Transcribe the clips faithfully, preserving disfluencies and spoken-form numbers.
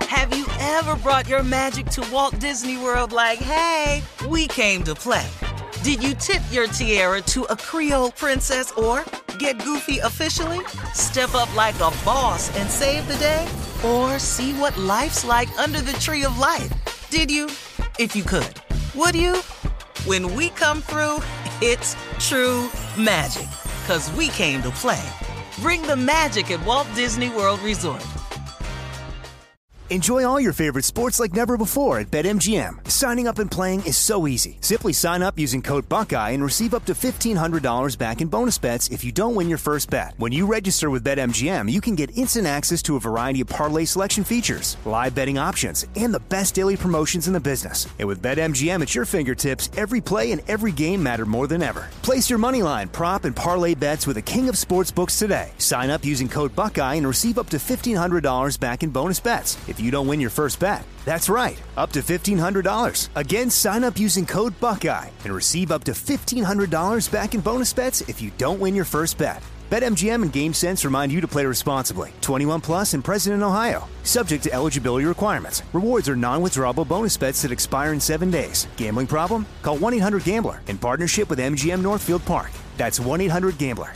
Have you ever brought your magic to Walt Disney World like, hey, we came to play? Did you tip your tiara to a Creole princess or get goofy officially? Step up like a boss and save the day? Or see what life's like under the tree of life? Did you? If you could. Would you? When we come through, it's true magic. 'Cause we came to play. Bring the magic at Walt Disney World Resort. Enjoy all your favorite sports like never before at BetMGM. Signing up and playing is so easy. Simply sign up using code Buckeye and receive up to fifteen hundred dollars back in bonus bets if you don't win your first bet. When you register with BetMGM, you can get instant access to a variety of parlay selection features, live betting options, and the best daily promotions in the business. And with BetMGM at your fingertips, every play and every game matter more than ever. Place your moneyline, prop, and parlay bets with the king of sportsbooks today. Sign up using code Buckeye and receive up to fifteen hundred dollars back in bonus bets if you don't win your first bet. That's right, up to fifteen hundred dollars. Again, sign up using code Buckeye and receive up to fifteen hundred dollars back in bonus bets if you don't win your first bet. BetMGM and GameSense remind you to play responsibly. twenty-one plus and present in Ohio. Subject to eligibility requirements. Rewards are non-withdrawable bonus bets that expire in seven days. Gambling problem? Call one eight hundred gambler in partnership with M G M Northfield Park. That's one eight hundred gambler.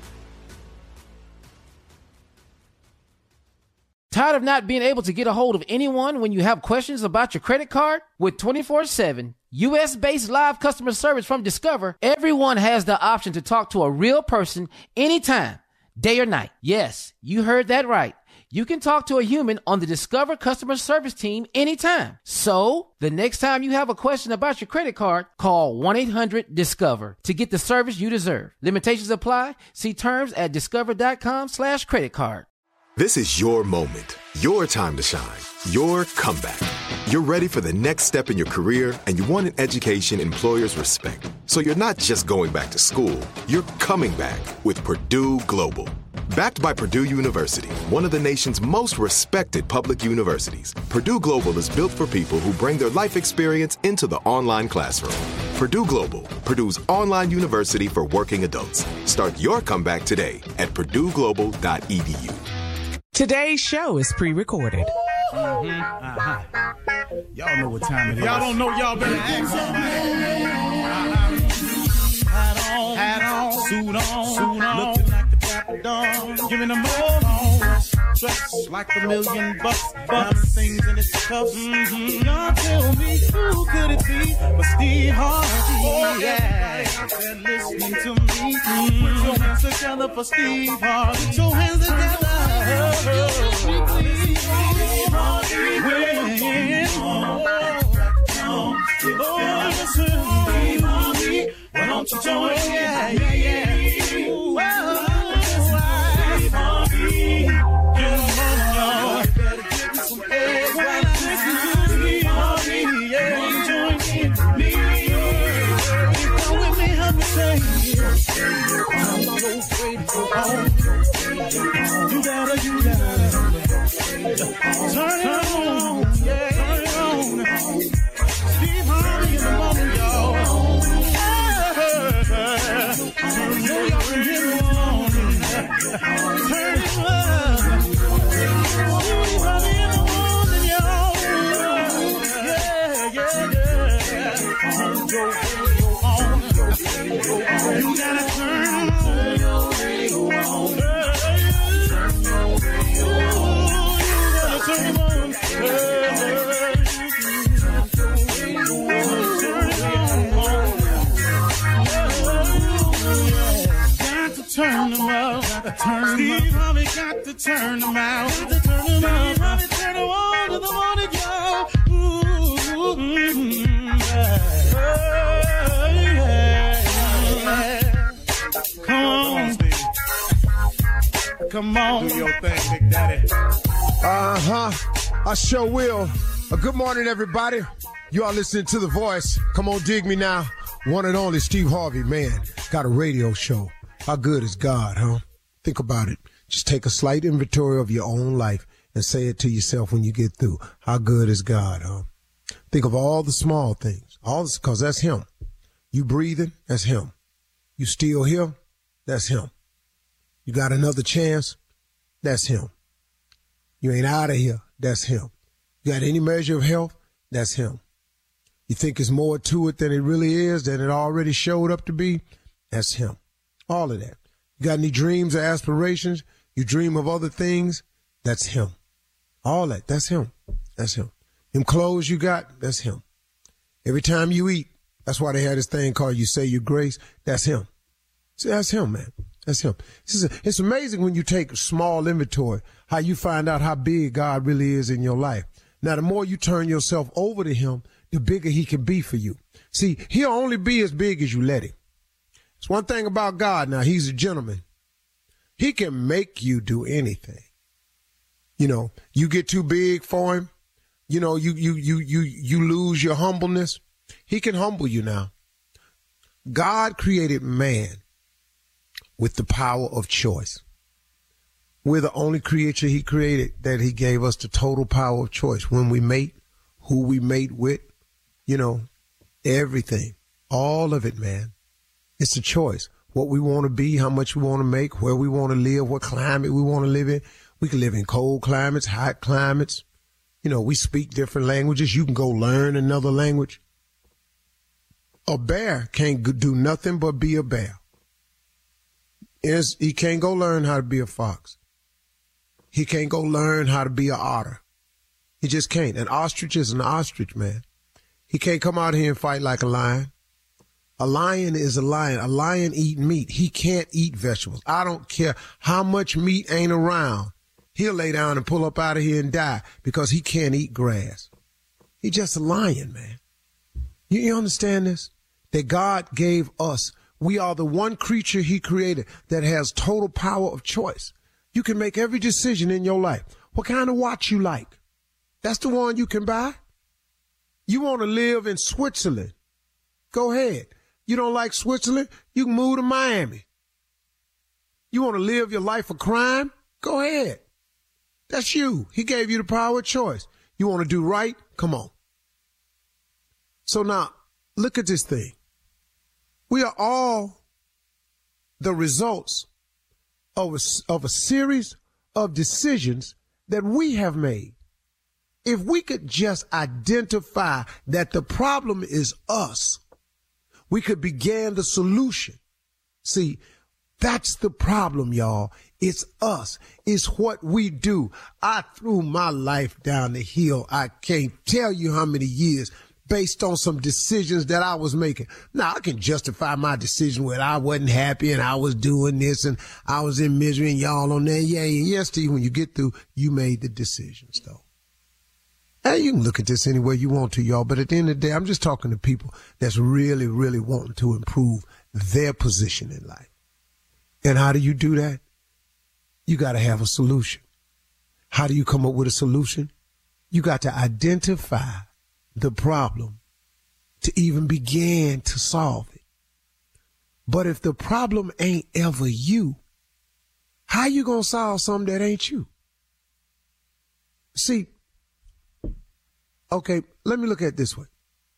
Tired of not being able to get a hold of anyone when you have questions about your credit card? With twenty-four seven U S-based live customer service from Discover, everyone has the option to talk to a real person anytime, day or night. Yes, you heard that right. You can talk to a human on the Discover customer service team anytime. So, the next time you have a question about your credit card, call one eight hundred discover to get the service you deserve. Limitations apply. See terms at discover.com slash credit card. This is your moment, your time to shine, your comeback. You're ready for the next step in your career, and you want an education employers respect. So you're not just going back to school, you're coming back with Purdue Global. Backed by Purdue University, one of the nation's most respected public universities, Purdue Global is built for people who bring their life experience into the online classroom. Purdue Global, Purdue's online university for working adults. Start your comeback today at purdue global dot e d u. Today's show is pre-recorded. Mm-hmm. Uh-huh. Y'all know what time it is. Y'all don't know, y'all better ask somebody. Uh-huh. Hat on, hat on, suit on, suit on. Looking like the Dapper Dawn, giving them all dressed like a million bucks, bucks, things in its cuffs. Mm-hmm. Y'all tell me who could it be but Steve Harvey? Oh, yeah, they're listening to me. Mm-hmm. Put your hands together for Steve Harvey. Put your hands together. Why don't you join? Yeah, yeah, yeah. Whoa, better give me some eggs right now. Join me. Come with me, help me say. I'm not afraid to go home. You gotta, you gotta turn it on, yeah, turn it on. Steve Harvey in the morning, y'all. You know y'all can hear me on. Turn it up. Steve Harvey in the morning, y'all. Yeah, yeah, yeah. Turn your radio on. You gotta turn your radio on. Turn them out, got to turn them out. Steve Harvey got to turn them out. Got to turn them out. Steve Harvey turn them on to the morning, y'all. Ooh, mm-hmm, yeah. Come on, Steve. Come on. Do your thing, Big Daddy. Uh-huh. I sure will. Uh, good morning, everybody. You are listening to The Voice. Come on, dig me now. One and only Steve Harvey, man. Got a radio show. How good is God, huh? Think about it. Just take a slight inventory of your own life and say it to yourself when you get through. How good is God, huh? Think of all the small things. All this, cause that's him. You breathing, that's him. You still here, that's him. You got another chance, that's him. You ain't out of here, that's him. You got any measure of health? That's him. You think it's more to it than it really is, than it already showed up to be? That's him. All of that. You got any dreams or aspirations? You dream of other things? That's him. All that. That's him. That's him. Them clothes you got? That's him. Every time you eat, that's why they had this thing called You Say Your Grace. That's him. See, that's him, man. That's him. It's, it's amazing when you take a small inventory, how you find out how big God really is in your life. Now, the more you turn yourself over to him, the bigger he can be for you. See, he'll only be as big as you let him. It's one thing about God now. He's a gentleman. He can make you do anything. You know, you get too big for him. You know, you, you, you, you, you lose your humbleness. He can humble you now. God created man with the power of choice. We're the only creature he created that he gave us the total power of choice. When we mate, who we mate with, you know, everything, all of it, man. It's a choice. What we want to be, how much we want to make, where we want to live, what climate we want to live in. We can live in cold climates, hot climates. You know, we speak different languages. You can go learn another language. A bear can't do nothing but be a bear. It's, he can't go learn how to be a fox. He can't go learn how to be an otter. He just can't. An ostrich is an ostrich, man. He can't come out here and fight like a lion. A lion is a lion. A lion eat meat. He can't eat vegetables. I don't care how much meat ain't around. He'll lay down and pull up out of here and die because he can't eat grass. He's just a lion, man. You, you understand this? That God gave us. We are the one creature he created that has total power of choice. You can make every decision in your life. What kind of watch you like? That's the one you can buy. You want to live in Switzerland? Go ahead. You don't like Switzerland? You can move to Miami. You want to live your life of crime? Go ahead. That's you. He gave you the power of choice. You want to do right? Come on. So now, look at this thing. We are all the results of a, of a series of decisions that we have made. If we could just identify that the problem is us, we could begin the solution. See, that's the problem, y'all. It's us. It's what we do. I threw my life down the hill. I can't tell you how many years based on some decisions that I was making. Now, I can justify my decision when I wasn't happy and I was doing this and I was in misery and y'all on there. Yeah, yes, Steve, when you get through, you made the decisions, though. And you can look at this any way you want to, y'all, but at the end of the day, I'm just talking to people that's really, really wanting to improve their position in life. And how do you do that? You got to have a solution. How do you come up with a solution? You got to identify the problem to even begin to solve it. But if the problem ain't ever you, how you going to solve something that ain't you? See, okay, let me look at it this way.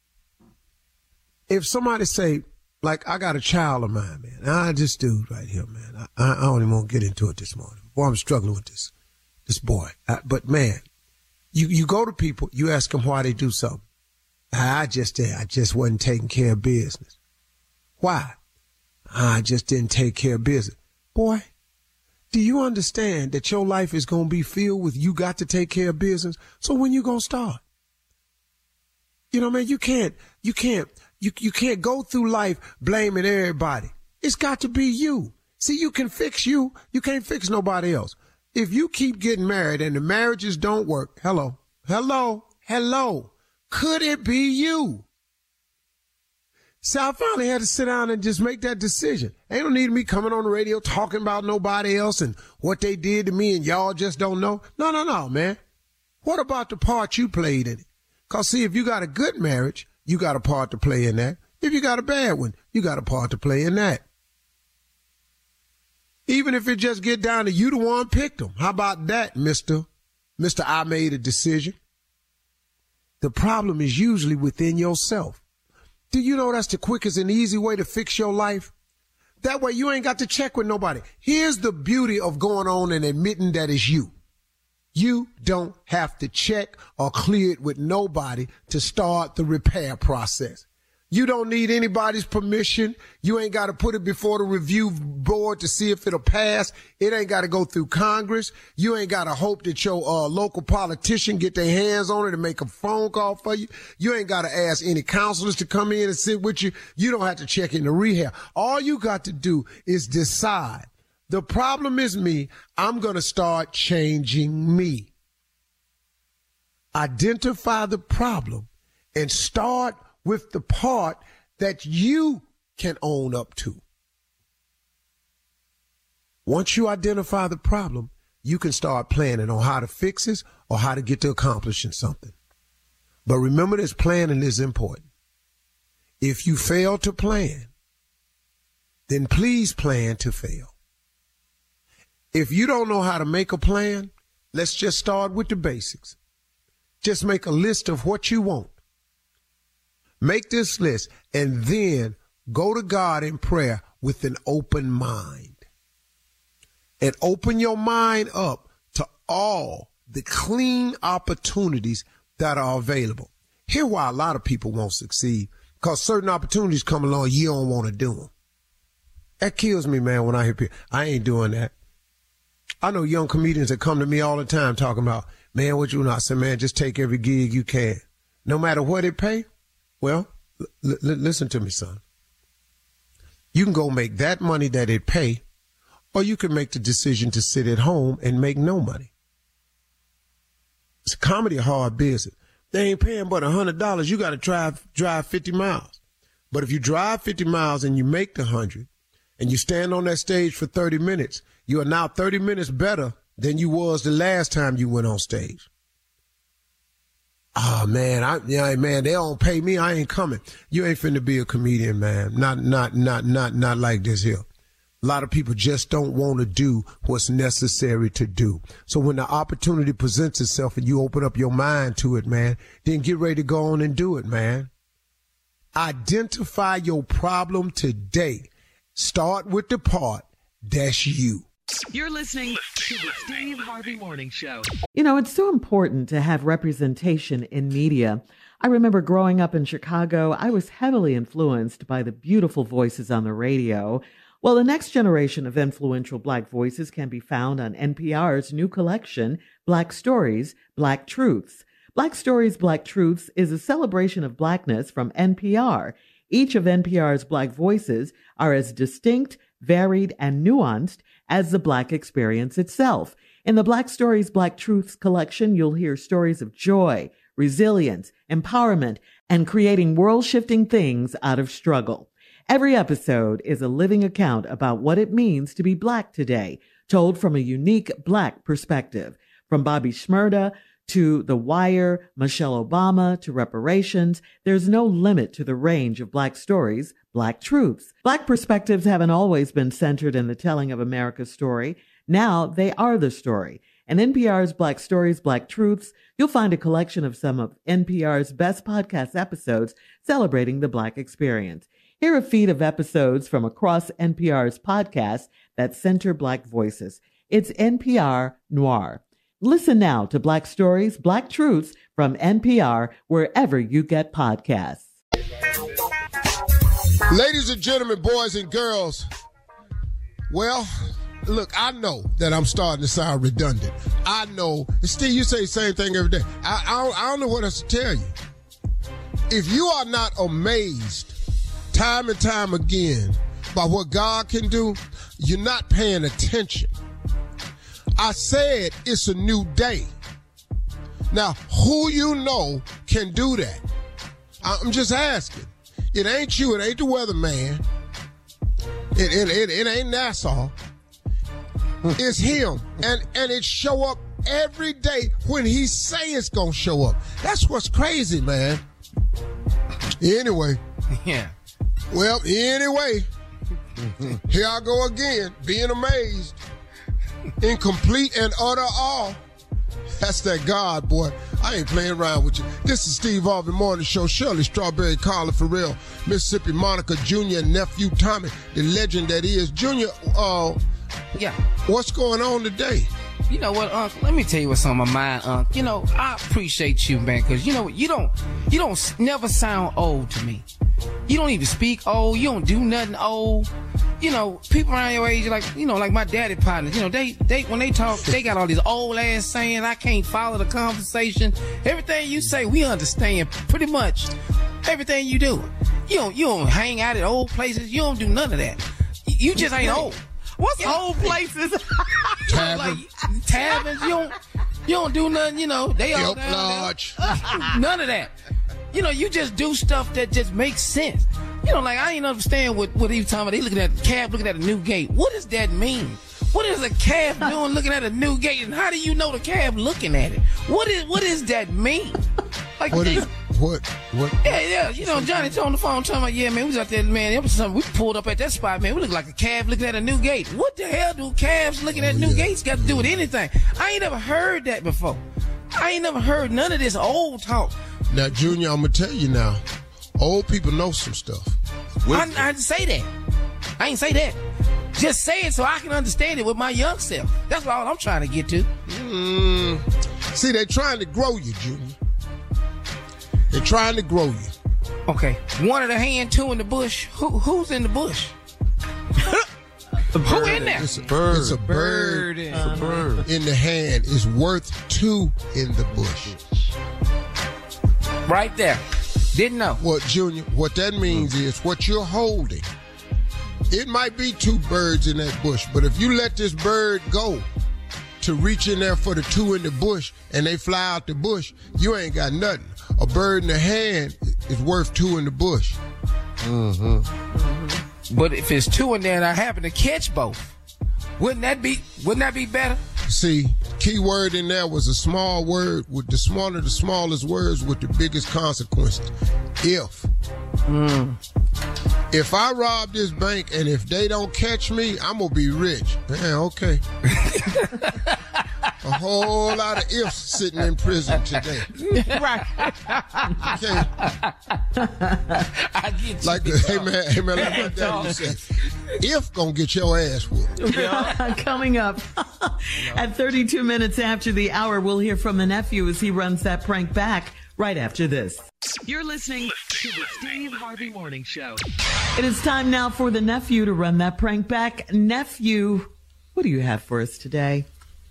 If somebody say, like, I got a child of mine, man. I this dude right here, man. I, I don't even want to get into it this morning. Boy, I'm struggling with this, this boy. I, but, man, you, you go to people, you ask them why they do something. I just did. I just wasn't taking care of business. Why? I just didn't take care of business. Boy, do you understand that your life is going to be filled with you got to take care of business? So when you going to start? You know, man, you can't, you can't, you, you can't go through life blaming everybody. It's got to be you. See, you can fix you. You can't fix nobody else. If you keep getting married and the marriages don't work, hello, hello, hello. Could it be you? So I finally had to sit down and just make that decision. Ain't no need of me coming on the radio talking about nobody else and what they did to me and y'all just don't know. No, no, no, man. What about the part you played in it? Because, see, if you got a good marriage, you got a part to play in that. If you got a bad one, you got a part to play in that. Even if it just get down to you the one picked them. How about that, mister? Mister I made a decision. The problem is usually within yourself. Do you know that's the quickest and easy way to fix your life? That way you ain't got to check with nobody. Here's the beauty of going on and admitting that it's you. You don't have to check or clear it with nobody to start the repair process. You don't need anybody's permission. You ain't got to put it before the review board to see if it'll pass. It ain't got to go through Congress. You ain't got to hope that your uh, local politician get their hands on it and make a phone call for you. You ain't got to ask any counselors to come in and sit with you. You don't have to check into rehab. All you got to do is decide. The problem is me. I'm going to start changing me. Identify the problem and start with the part that you can own up to. Once you identify the problem, you can start planning on how to fix it or how to get to accomplishing something. But remember, this planning is important. If you fail to plan, then please plan to fail. If you don't know how to make a plan, let's just start with the basics. Just make a list of what you want. Make this list and then go to God in prayer with an open mind. And open your mind up to all the clean opportunities that are available. Here's why a lot of people won't succeed. Because certain opportunities come along, you don't want to do them. That kills me, man, when I hear people, I ain't doing that. I know young comedians that come to me all the time talking about, man, what you know? I said, man, just take every gig you can. No matter what it pay. Well, l- l- listen to me, son. You can go make that money that it pay, or you can make the decision to sit at home and make no money. It's comedy, a hard business. They ain't paying but one hundred dollars. You got to drive drive fifty miles. But if you drive fifty miles and you make the one hundred and you stand on that stage for thirty minutes, you are now thirty minutes better than you was the last time you went on stage. Oh, man, I, yeah, man, they don't pay me. I ain't coming. You ain't finna be a comedian, man. Not, not, not, not, not like this here. A lot of people just don't want to do what's necessary to do. So when the opportunity presents itself and you open up your mind to it, man, then get ready to go on and do it, man. Identify your problem today. Start with the part that's you. You're listening to the Steve Harvey Morning Show. You know, it's so important to have representation in media. I remember growing up in Chicago, I was heavily influenced by the beautiful voices on the radio. Well, the next generation of influential Black voices can be found on N P R's new collection, Black Stories, Black Truths. Black Stories, Black Truths is a celebration of Blackness from N P R. Each of N P R's Black voices are as distinct, varied, and nuanced as the Black experience itself. In the Black Stories, Black Truths collection, you'll hear stories of joy, resilience, empowerment, and creating world-shifting things out of struggle. Every episode is a living account about what it means to be Black today, told from a unique Black perspective. From Bobby Shmurda to The Wire, Michelle Obama to reparations, there's no limit to the range of Black stories, Black truths. Black perspectives haven't always been centered in the telling of America's story. Now they are the story. In N P R's Black Stories, Black Truths, you'll find a collection of some of N P R's best podcast episodes celebrating the Black experience. Hear a feed of episodes from across N P R's podcasts that center Black voices. It's N P R Noir. Listen now to Black Stories, Black Truths from N P R wherever you get podcasts. Ladies and gentlemen, boys and girls, well, look, I know that I'm starting to sound redundant. I know. Steve, you say the same thing every day. I, I, don't, I don't know what else to tell you. If you are not amazed time and time again by what God can do, you're not paying attention. I said it's a new day. Now, who you know can do that? I'm just asking. It ain't you. It ain't the weatherman. It, it, it, it ain't Nassau. It's him. And, and it show up every day when he say it's going to show up. That's what's crazy, man. Anyway. Yeah. Well, anyway. Here I go again, being amazed. In complete and utter awe. That's that God, boy. I ain't playing around with you. This is Steve Harvey Morning Show. Shirley Strawberry, Carla Farrell, Mississippi Monica Junior, and nephew Tommy, the legend that is. Junior, uh, yeah. What's going on today? You know what, Unc? Let me tell you what's on my mind, Unc. You know, I appreciate you, man, because you know you don't, you don't never sound old to me. You don't even speak old. You don't do nothing old. You know, people around your age, like you know, like my daddy partners. You know, they they when they talk, they got all these old ass saying. I can't follow the conversation. Everything you say, we understand pretty much. Everything you do, you don't you don't hang out at old places. You don't do none of that. You just ain't old. What's you old know, places? Tavern. Like taverns. You don't you don't do nothing. You know, they all down large. None of that. You know, you just do stuff that just makes sense. You know, like I ain't understand what what he was talking about. They looking at the calf, looking at a new gate. What does that mean? What is a calf doing looking at a new gate? And how do you know the calf looking at it? What is what does that mean? Like what they, is what what? Yeah, yeah. You know, Johnny on the phone talking about, yeah, man, we was out there, man. It was something. We pulled up at that spot, man. We look like a calf looking at a new gate. What the hell do calves looking at oh, new yeah. gates got to do with anything? I ain't never heard that before. I ain't never heard none of this old talk. Now, Junior, I'm gonna tell you now. Old people know some stuff. I, I didn't say that. I ain't say that. Just say it so I can understand it with my young self. That's all I'm trying to get to. Mm. See, they're trying to grow you, Junior. They're trying to grow you. Okay. One in the hand, two in the bush. Who Who's in the bush? Who in there? It's a bird. It's a bird. bird. It's a bird. In the hand is worth two in the bush. Right there. Didn't know. What, Junior, what that means is what you're holding. It might be two birds in that bush, but if you let this bird go to reach in there for the two in the bush and they fly out the bush, you ain't got nothing. A bird in the hand is worth two in the bush. Mm-hmm. Mm-hmm. But if it's two in there and I happen to catch both, wouldn't that be wouldn't that be better? See, key word in there was a small word with the smaller, the smallest words with the biggest consequences. If. Mm. If I rob this bank and if they don't catch me, I'm going to be rich. Yeah, okay. A whole lot of ifs sitting in prison today. Right. Okay. I get you. Like, hey man, hey man, like my daddy said, if gonna get your ass whooped. Yeah. Coming up at thirty-two minutes after the hour, we'll hear from the nephew as he runs that prank back right after this. You're listening to the Steve Harvey Morning Show. It is time now for the nephew to run that prank back. Nephew, what do you have for us today?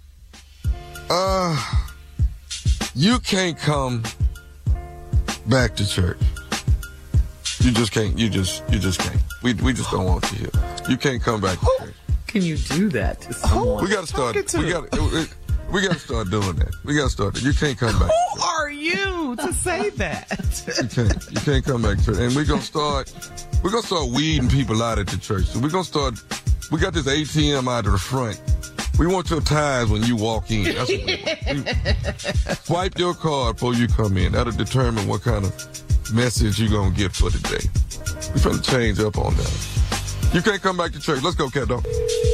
Uh, you can't come back to church. You just can't. You just, you just can't. We, we just don't want you here. You can't come back to church. Can you do that to someone? We got to start. We got. We got to start doing that. We got to start that. You can't come back. Who are you to say that? You can't. You can't come back to church. And we're gonna start. We're gonna start weeding people out at the church. So we're gonna start. We got this A T M out of the front. We want your tithes when you walk in. That's what we want. Swipe your card before you come in. That'll determine what kind of message you're going to get for the day. We're trying to change up on that. You can't come back to church. Let's go, cat dog.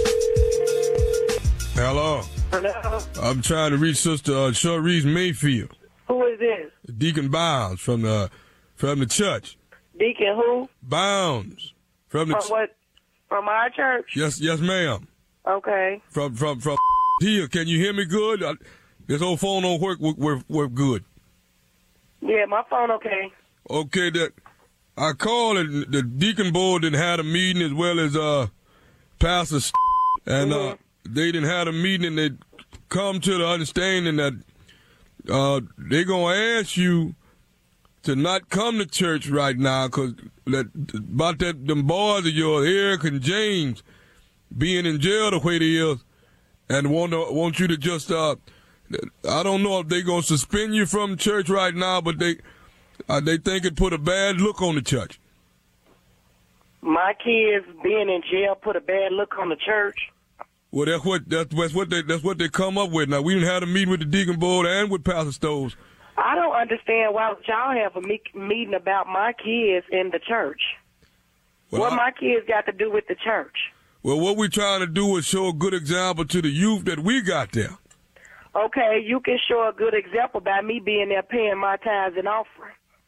Hello. Hello. I'm trying to reach Sister uh, Sharice Mayfield. Who is this? Deacon Bounds from the from the church. Deacon who? Bounds from the from what? From our church? Yes, yes, ma'am. Okay. From from from here, can you hear me good? Uh, this old phone don't work work, work work good. Yeah, my phone okay. Okay, that I called and the deacon board didn't have a meeting as well as uh Pastor and mm-hmm. uh they didn't have a meeting and they come to the understanding that uh they gonna ask you to not come to church right now because that about that them boys of yours, Eric and James, being in jail the way they is, and want to, want you to just, uh, I don't know if they going to suspend you from church right now, but they uh, they think it put a bad look on the church. My kids being in jail put a bad look on the church? Well, that's what that's, that's what they that's what they come up with. Now, we didn't have a meeting with the deacon board and with Pastor Stokes. I don't understand why would y'all have a me- meeting about my kids in the church. Well, what I, my kids got to do with the church? Well, what we're trying to do is show a good example to the youth that we got there. Okay, you can show a good example by me being there paying my tithes and offering.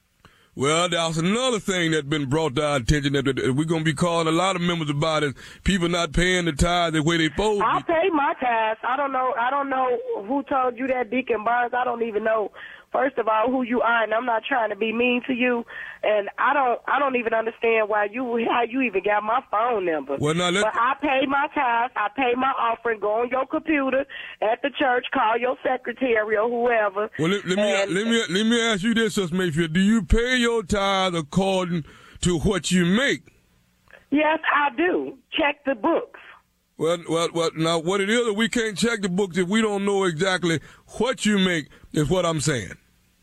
Well, that's another thing that's been brought to our attention that, that we're going to be calling a lot of members about is people not paying the tithes the way they supposed to. I pay my tithes. I don't know. I don't know who told you that, Deacon Barnes. I don't even know. First of all, who you are, and I'm not trying to be mean to you, and I don't, I don't even understand why you, how you even got my phone number. Well, now let's... But I pay my tithes, I pay my offering. Go on your computer at the church, call your secretary or whoever. Well, let, let me, and... let me, let me ask you this, Sister Mayfield. Do you pay your tithes according to what you make? Yes, I do. Check the books. Well, well, well. Now, what it is, we can't check the books if we don't know exactly what you make. Is what I'm saying.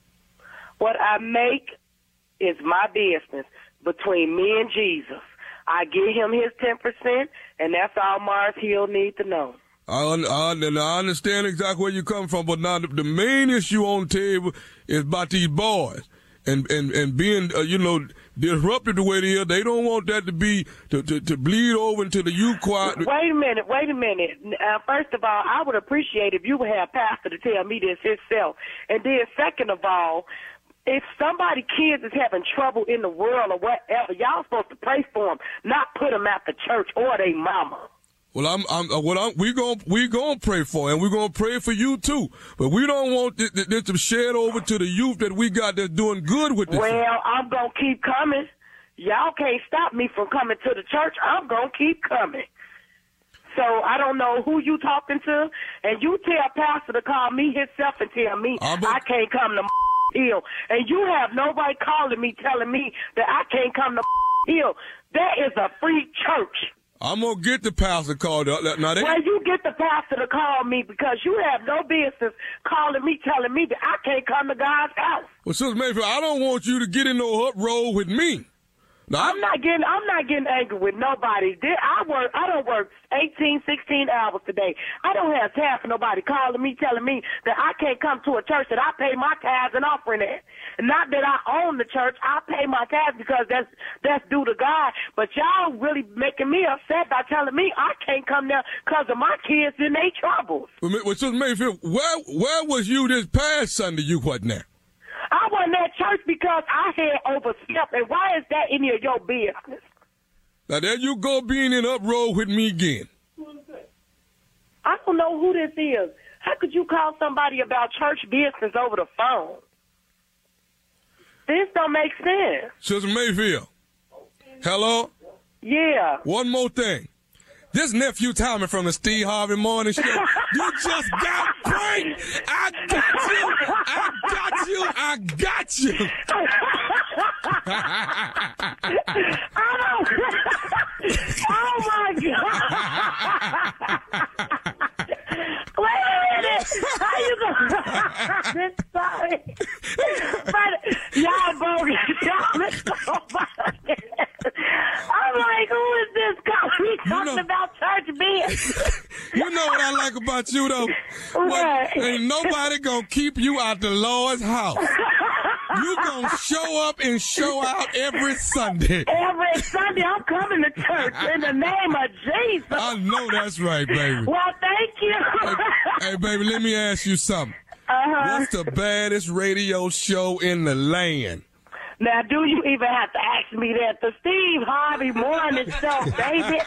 What I make is my business between me and Jesus. I give him his ten percent, and that's all Mars Hill need to know. I, I, I understand exactly where you come from, but now the, the main issue on the table is about these boys and and and being, uh, you know, disrupted the way they are. They don't want that to be to to, to bleed over into the youth choir. Wait a minute, wait a minute. Uh, first of all, I would appreciate if you would have Pastor to tell me this himself, and then second of all, if somebody kids is having trouble in the world or whatever, y'all supposed to pray for them, not put them at the church or they mama. Well, I'm, I'm, what I'm, we gonna, we gonna pray for, and we gonna pray for you too. But we don't want this, this to shed over to the youth that we got that's doing good with this. Well, I'm gonna keep coming. Y'all can't stop me from coming to the church. I'm gonna keep coming. So I don't know who you talking to, and you tell Pastor to call me himself and tell me I'm I can't come to Hill, and you have nobody calling me telling me that I can't come to Hill. That is a free church. I'm going to get the pastor called up. Now they... Well, you get the pastor to call me because you have no business calling me telling me that I can't come to God's house. Well, Sister Mayfield, I don't want you to get in no uproar with me. Now, I'm not getting I'm not getting angry with nobody. I work I don't work eighteen, sixteen hours today. I don't have time for nobody calling me telling me that I can't come to a church that I pay my tithes and offering at. Not that I own the church, I pay my tithes because that's that's due to God. But y'all really making me upset by telling me I can't come there because of my kids and their troubles. Well, Sister Mayfield, where where was you this past Sunday? You what now? I wasn't at church because I had overslept, and why is that any of your business? Now, there you go being in uproar with me again. I don't know who this is. How could you call somebody about church business over the phone? This don't make sense. Sister Mayfield, hello? Yeah. One more thing. This nephew Tommy from the Steve Harvey Morning Show, you just got pranked. I got you. I got you. I got you. Oh, my God. Wait a minute. How you going? Sorry. But y'all bogus. Y'all is so bogus. I'm like, who is this guy? We talking you know, about church business. You know what I like about you, though? What? Well, ain't nobody gonna keep you out the Lord's house. You gonna show up and show out every Sunday. Every Sunday, I'm coming to church in the name of Jesus. I know that's right, baby. Well, thank you. Hey, hey baby, let me ask you something. Uh-huh. What's the baddest radio show in the land? Now, do you even have to ask me that? The Steve Harvey Morning Show, baby.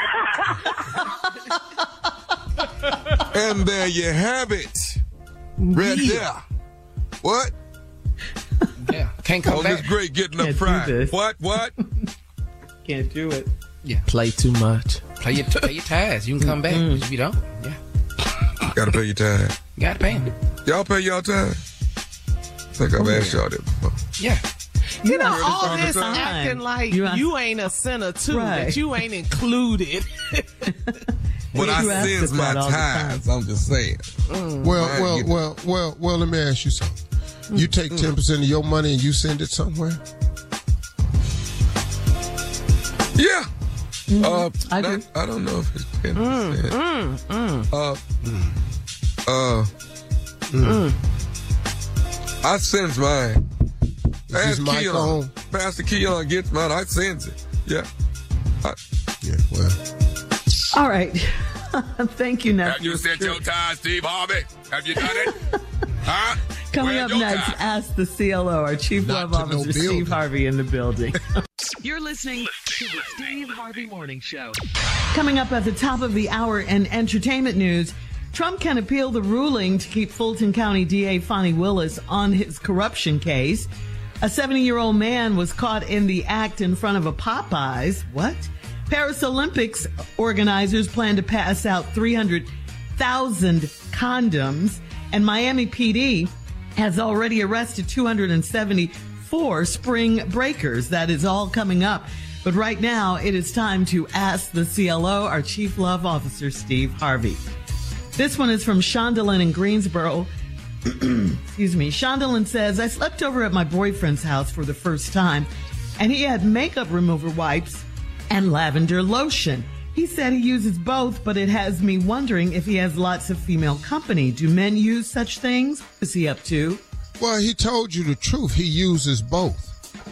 And there you have it. Right yeah. there. What? Yeah, can't come oh, back. Oh, this great getting Can't up Friday. do What? What? Can't do it. Yeah, play too much. Play your, pay your tithes. You can come back. Mm-hmm. If you don't, yeah. Gotta pay your time. Gotta pay them. Y'all pay y'all time? I think I've oh, asked yeah. y'all that before. Yeah. You know, heard all this this all the time? acting like You you, ask- ain't a sinner too, Right. that you ain't included. But I You ask sends us my that all the time. tithes. I'm just saying. Mm. Well, Man, well, you- well, well, well, let me ask you something. You take ten percent of your money and you send it somewhere? Yeah. Mm-hmm. Uh, I not- do. I don't know if it's ten percent. Mm, mm. Uh, uh, Mm. I sends mine. Is this Ask mic Keon. on? Pastor Keon gets mine. I sends it. Yeah. I, Yeah, well. All right. Thank you, nephew. Have you sent your tithes, Steve Harvey? Have you done it? Huh? Coming up next, time? Ask the C L O, our Chief Not Love Officer, no Steve Harvey, in the building. You're listening to the Steve Harvey Morning Show. Coming up at the top of the hour in entertainment news, Trump can appeal the ruling to keep Fulton County D A Fonnie Willis on his corruption case. A seventy-year-old man was caught in the act in front of a Popeyes. What? Paris Olympics organizers plan to pass out three hundred thousand condoms. And Miami P D has already arrested two hundred seventy-four spring breakers. That is all coming up. But right now, it is time to ask the C L O, our Chief Love Officer, Steve Harvey. This one is from Shondelyn in Greensboro. Excuse me. Shondelyn says, I slept over at my boyfriend's house for the first time, and he had makeup remover wipes and lavender lotion. He said he uses both, but it has me wondering if he has lots of female company. Do men use such things? What is he up to? Well, he told you the truth. He uses both.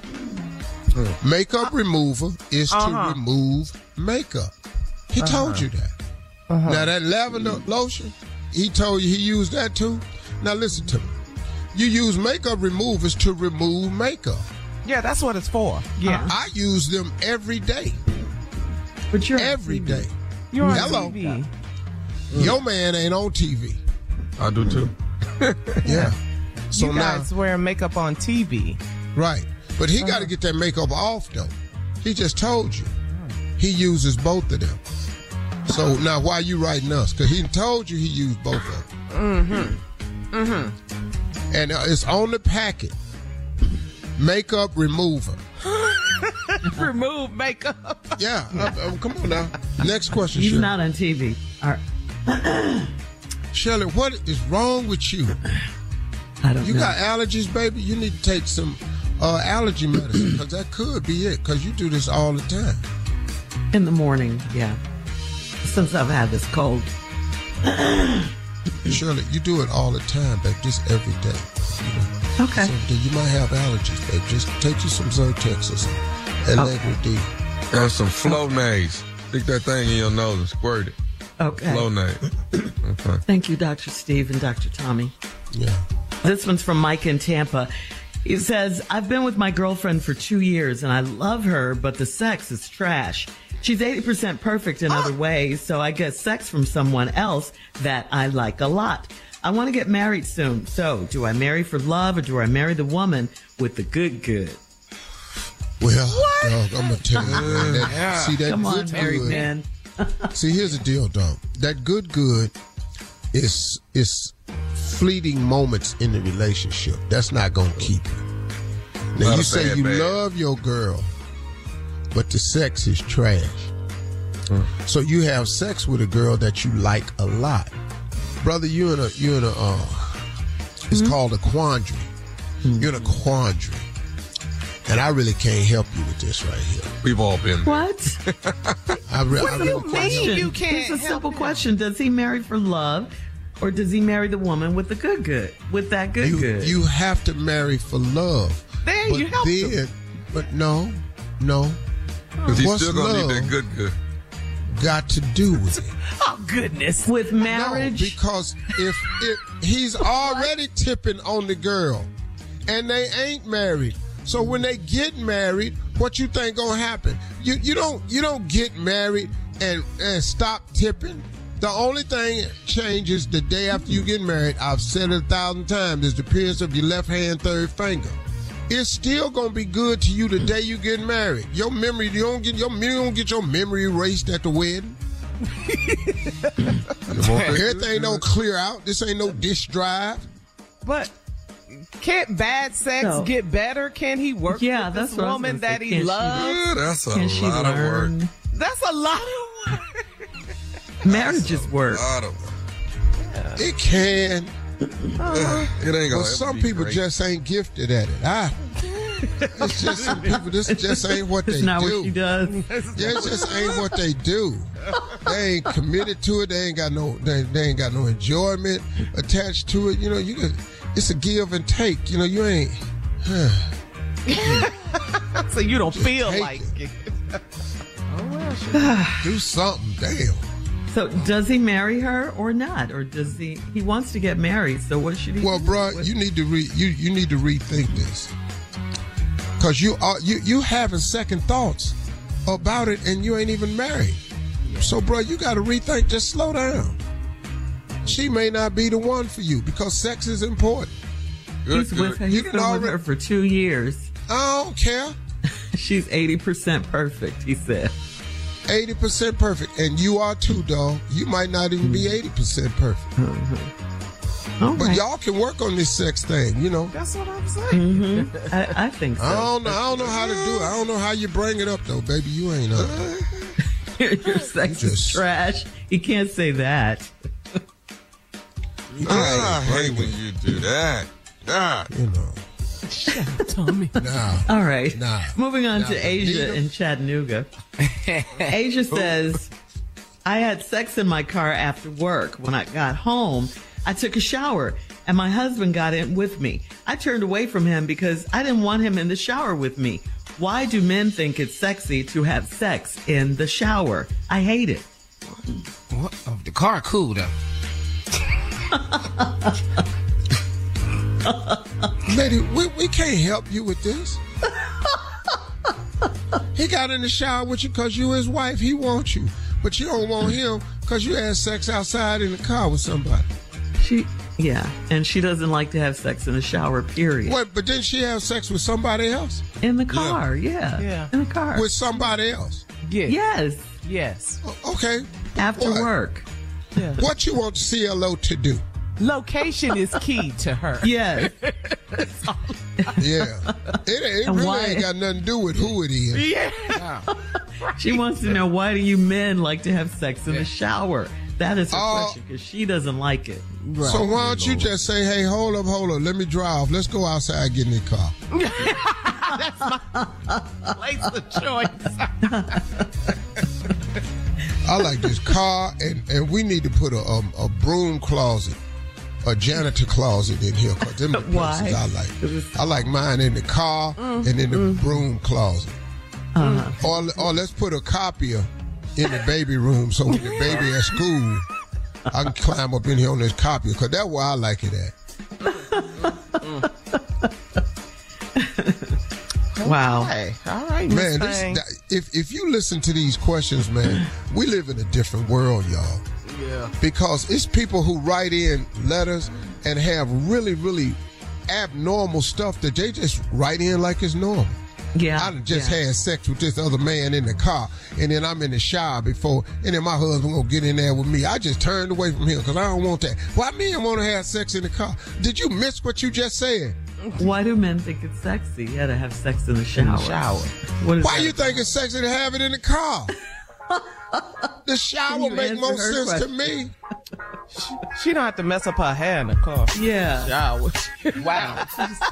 Makeup remover is uh-huh. to remove makeup. He uh-huh. told you that. Uh-huh. Now, that lavender lotion, he told you he used that too? Now, listen to me. You use makeup removers to remove makeup. Yeah, that's what it's for. Yeah. I use them every day. But you're every day. You're on Hello. T V. Your man ain't on T V. I do too. Yeah. So you guys now, wear makeup on T V. Right. But he uh-huh. got to get that makeup off, though. He just told you. He uses both of them. So now why you writing us? Because he told you he used both of them. Mm-hmm. Mm-hmm. And uh, it's on the packet. Makeup remover. Remove makeup. Yeah. Uh, uh, come on now. Next question, He's Shirley. not on T V. All right. Shirley, what is wrong with you? I don't you know. got allergies, baby? You need to take some uh, allergy medicine because that could be it because you do this all the time. In the morning, yeah. Since I've had this cold. Shirley, you do it all the time, babe, just every day. You know? Okay. So you might have allergies, babe. Just take you some Zyrtex or some Allegra D. And some Flonase. Stick that thing in your nose and squirt it. Okay. Flonase. Okay. Thank you, Doctor Steve and Doctor Tommy. Yeah. This one's from Mike in Tampa. He says, I've been with my girlfriend for two years and I love her, but the sex is trash. She's eighty percent perfect in other ways, so I get sex from someone else that I like a lot. I want to get married soon. So, do I marry for love or do I marry the woman with the good good? Well, dog, I'm going to tell you. That, Yeah. See, that Come good on, married good. man. See, here's the deal, dog. That good good is is fleeting moments in the relationship. That's not going to keep you. Now, Not you a say bad you man. love your girl, but the sex is trash. Mm. So you have sex with a girl that you like a lot. Brother, you're in a, you're in a, uh, it's Mm-hmm. called a quandary. Mm-hmm. You're in a quandary. And I really can't help you with this right here. We've all been there. What? I re- What I do really you question. mean? You can't It's a help simple him. question. Does he marry for love or does he marry the woman with the good good? With that good You, good? you have to marry for love. There, but you helped then, him. But no, no. Because he's What's still going to need love that good good. got to do with it? Oh, goodness. With No, marriage? because if if he's already tipping on the girl and they ain't married. So when they get married, what you think gonna happen? You you don't you don't get married and, and stop tipping. The only thing changes the day after you get married, I've said it a thousand times, is the appearance of your left hand third finger. It's still gonna be good to you the day you get married. Your memory, you don't get your you don't get your memory erased at the wedding. Everything don't clear out. This ain't no disk drive. But can't bad sex No. get better? Can he work Yeah, with that's this what I was woman gonna say. that he Can she- loves? Yeah, that's a Can she lot of learn? work. That's a lot of work. Marriage is work. A lot of work. It can. It ain't gonna But ever some be people great. just ain't gifted at it. Ah, it's just some people. This just ain't what It's they not do. what she does. Yeah, it just ain't what they do. They ain't committed to it. They ain't got no. They, they ain't got no enjoyment attached to it. You know, you can. It's a give and take. You know, you ain't. So you don't feel take like it. it. Oh, well, sure. Do something. Damn. So does he marry her or not? Or does he, he wants to get married, so what should he well, do? Well, bro, you need to re, you, you need to rethink this. Because you are, you, you having second thoughts about it and you ain't even married. So, bro, you got to rethink. Just slow down. She may not be the one for you because sex is important. He's with her. He's been already, with her for two years. I don't care. She's eighty percent perfect, he said. eighty percent perfect. And you are too, dog. You might not even be eighty percent perfect. Mm-hmm. All but right. y'all can work on this sex thing, you know. That's what I'm saying. Mm-hmm. I, I think so. I don't know. I don't know how to do it. I don't know how you bring it up, though, baby. You ain't up. Your sex is trash. You can't say that. I hate when you do that. Nah. You know. Shut up, Tommy. Nah. All right. Nah. Moving on nah. to Asia in Chattanooga. Asia says, I had sex in my car after work. When I got home, I took a shower and my husband got in with me. I turned away from him because I didn't want him in the shower with me. Why do men think it's sexy to have sex in the shower? I hate it. What? Oh, the car cool though. Lady, we, we can't help you with this. He got in the shower with you because you his wife. He wants you. But you don't want him because you had sex outside in the car with somebody. She, yeah, and she doesn't like to have sex in the shower, period. What, but didn't she have sex with somebody else? In the car, yeah. Yeah. yeah. In the car. With somebody else? Yeah. Yes. Yes. O- okay. After what? work. Yeah. What you want C L O to do? Location is key to her. Yes. Yeah. It, it And really why? ain't got nothing to do with who it is. Yeah. She wants to know, why do you men like to have sex in the shower? That is her Uh, question, because she doesn't like it. Right. So why don't you just say, hey, hold up, hold up, let me drive. Let's go outside and get in the car. That's my place of choice. I like this car, and, and we need to put a, a, a broom closet, a janitor closet in here, because them are the places I like. I like mine in the car mm, and in the mm. broom closet. Uh-huh. Or, or let's put a copier in the baby room, so when the baby at school, I can climb up in here on this copier, because that's where I like it at. Wow. Okay. All right, man. This, if if you listen to these questions, man, we live in a different world, y'all. Yeah. Because it's people who write in letters and have really, really abnormal stuff that they just write in like it's normal. Yeah. I just yeah. had sex with this other man in the car, and then I'm in the shower before, and then my husband gonna get in there with me. I just turned away from him because I don't want that. Why men want to have sex in the car? Did you miss what you just said? Why do men think it's sexy? Yeah, to have sex in the shower. In the shower. What is Why that you think it's sexy to have it in the car? The shower make more sense question? to me. She, she don't have to mess up her hair in the car. Yeah. Shower. Wow.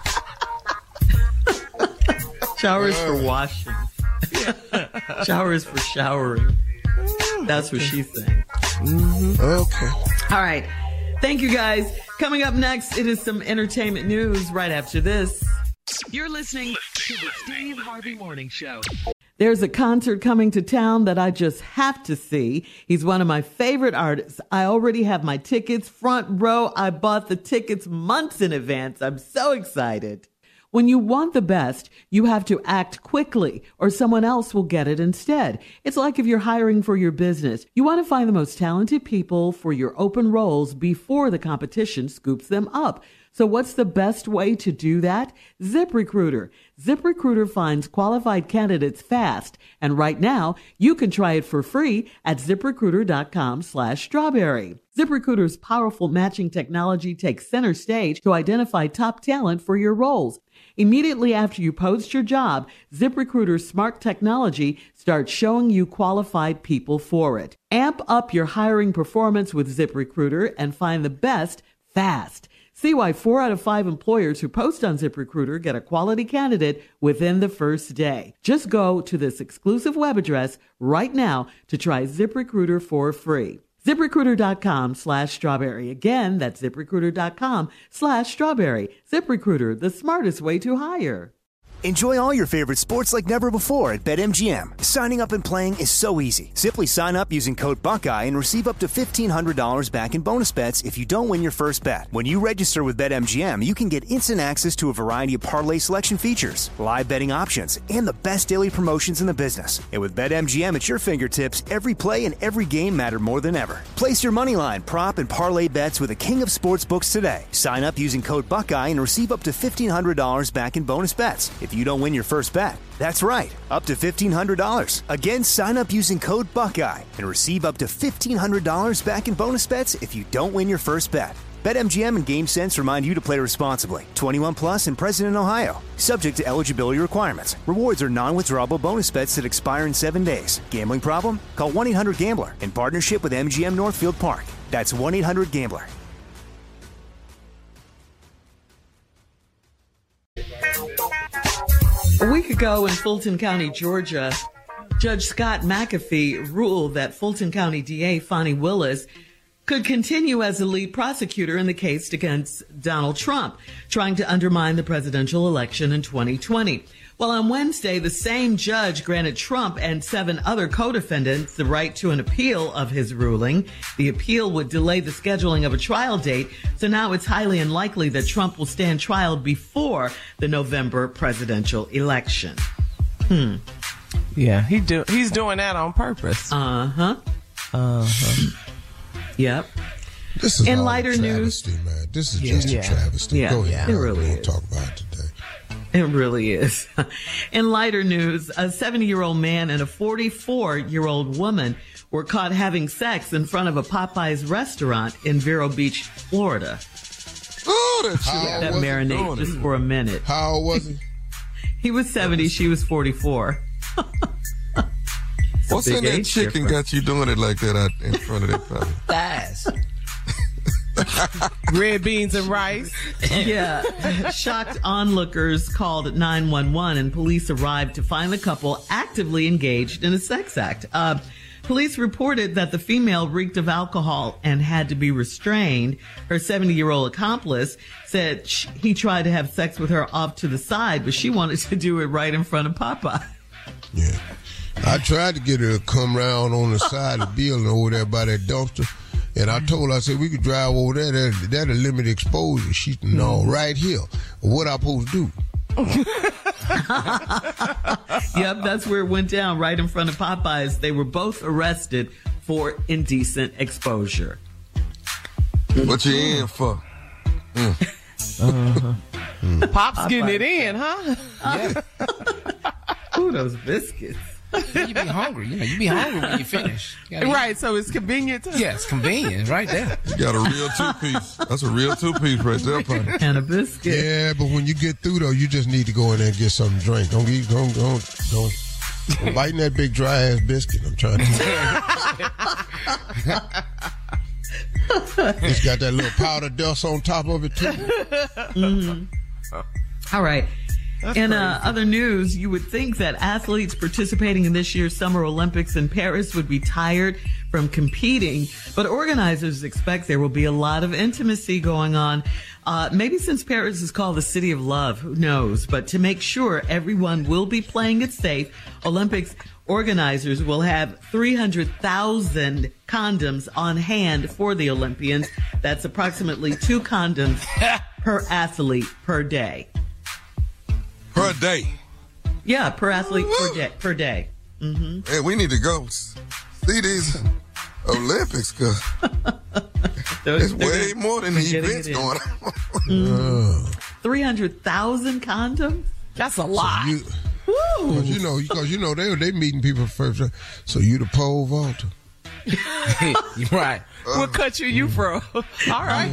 Shower is for washing. Shower is for showering. That's what she's saying. Mm-hmm. Okay. All right. Thank you, guys. Coming up next, it is some entertainment news right after this. You're listening to the Steve Harvey Morning Show. There's a concert coming to town that I just have to see. He's one of my favorite artists. I already have my tickets front row. I bought the tickets months in advance. I'm so excited. When you want the best, you have to act quickly or someone else will get it instead. It's like if you're hiring for your business. You want to find the most talented people for your open roles before the competition scoops them up. So what's the best way to do that? ZipRecruiter. ZipRecruiter finds qualified candidates fast. And right now, you can try it for free at ZipRecruiter.com slash strawberry. ZipRecruiter's powerful matching technology takes center stage to identify top talent for your roles. Immediately after you post your job, ZipRecruiter's smart technology starts showing you qualified people for it. Amp up your hiring performance with ZipRecruiter and find the best fast. See why four out of five employers who post on ZipRecruiter get a quality candidate within the first day. Just go to this exclusive web address right now to try ZipRecruiter for free. ZipRecruiter.com slash strawberry. Again, that's ZipRecruiter.com slash strawberry. ZipRecruiter, the smartest way to hire. Enjoy all your favorite sports like never before at BetMGM. Signing up and playing is so easy. Simply sign up using code Buckeye and receive up to fifteen hundred dollars back in bonus bets if you don't win your first bet. When you register with BetMGM, you can get instant access to a variety of parlay selection features, live betting options, and the best daily promotions in the business. And with BetMGM at your fingertips, every play and every game matter more than ever. Place your moneyline, prop, and parlay bets with the king of sportsbooks today. Sign up using code Buckeye and receive up to fifteen hundred dollars back in bonus bets if you don't win your first bet. That's right, up to fifteen hundred dollars. Again, sign up using code Buckeye and receive up to fifteen hundred dollars back in bonus bets if you don't win your first bet. BetMGM and GameSense remind you to play responsibly. twenty-one plus and present in Ohio. Subject to eligibility requirements. Rewards are non-withdrawable bonus bets that expire in seven days. Gambling problem? Call one eight hundred gambler in partnership with M G M Northfield Park. That's one eight hundred gambler. A week ago in Fulton County, Georgia, Judge Scott McAfee ruled that Fulton County D A Fonnie Willis could continue as the lead prosecutor in the case against Donald Trump, trying to undermine the presidential election in twenty twenty. Well, on Wednesday, the same judge granted Trump and seven other co-defendants the right to an appeal of his ruling. The appeal would delay the scheduling of a trial date, so now it's highly unlikely that Trump will stand trial before the November presidential election. Hmm. Yeah, he do. He's doing that on purpose. Uh huh. Uh huh. Yep. This is in all lighter a travesty, news, man. This is yeah, just yeah. a travesty. Yeah, Go ahead. yeah. It really We'll is. talk about it today. It really is. In lighter news, a seventy-year-old man and a forty-four-year-old woman were caught having sex in front of a Popeyes restaurant in Vero Beach, Florida. Oh, that shit. Let that marinate just for a minute. How old was he? He was seventy. She was forty-four. What's in that chicken got you doing it like that out in front of that family? Thighs. Red beans and rice. Yeah. Shocked onlookers called nine one one and police arrived to find the couple actively engaged in a sex act. Uh, police reported that the female reeked of alcohol and had to be restrained. Her seventy-year-old accomplice said she, he tried to have sex with her off to the side, but she wanted to do it right in front of Popeye. Yeah. I tried to get her to come round on the side of the building over there by that dumpster. And I told her, I said, we could drive over there. That, that'll limit exposure. She said, no, right here. What I supposed to do? Yep, that's where it went down, right in front of Popeyes. They were both arrested for indecent exposure. What you in for? Mm. Uh-huh. Mm. Pop's Popeye. Getting it in, huh? Yeah. Ooh, those biscuits. You be hungry. You know, you be hungry when you finish. You right, eat. So it's convenient. To- yeah, it's convenient right there. You got a real two-piece. That's a real two-piece right there, buddy. And a biscuit. Yeah, but when you get through, though, you just need to go in there and get something to drink. Don't eat, don't, don't, don't. I'm biting that big dry-ass biscuit. I'm trying to. It's got that little powder dust on top of it, too. Mm-hmm. All right. That's in uh, other news, you would think that athletes participating in this year's Summer Olympics in Paris would be tired from competing, but organizers expect there will be a lot of intimacy going on. Uh, maybe since Paris is called the City of Love, who knows? But to make sure everyone will be playing it safe, Olympics organizers will have three hundred thousand condoms on hand for the Olympians. That's approximately two condoms per athlete per day. Per day. Yeah, per athlete per day. Per day. Mm-hmm. Hey, we need to go see these Olympics because it's way gonna, more than the events going on. Mm-hmm. three hundred thousand condoms? That's a lot. So you, Cause you know, because you know they they meeting people first. So you the pole vaulter. You're right. Uh, what country are you from? All right.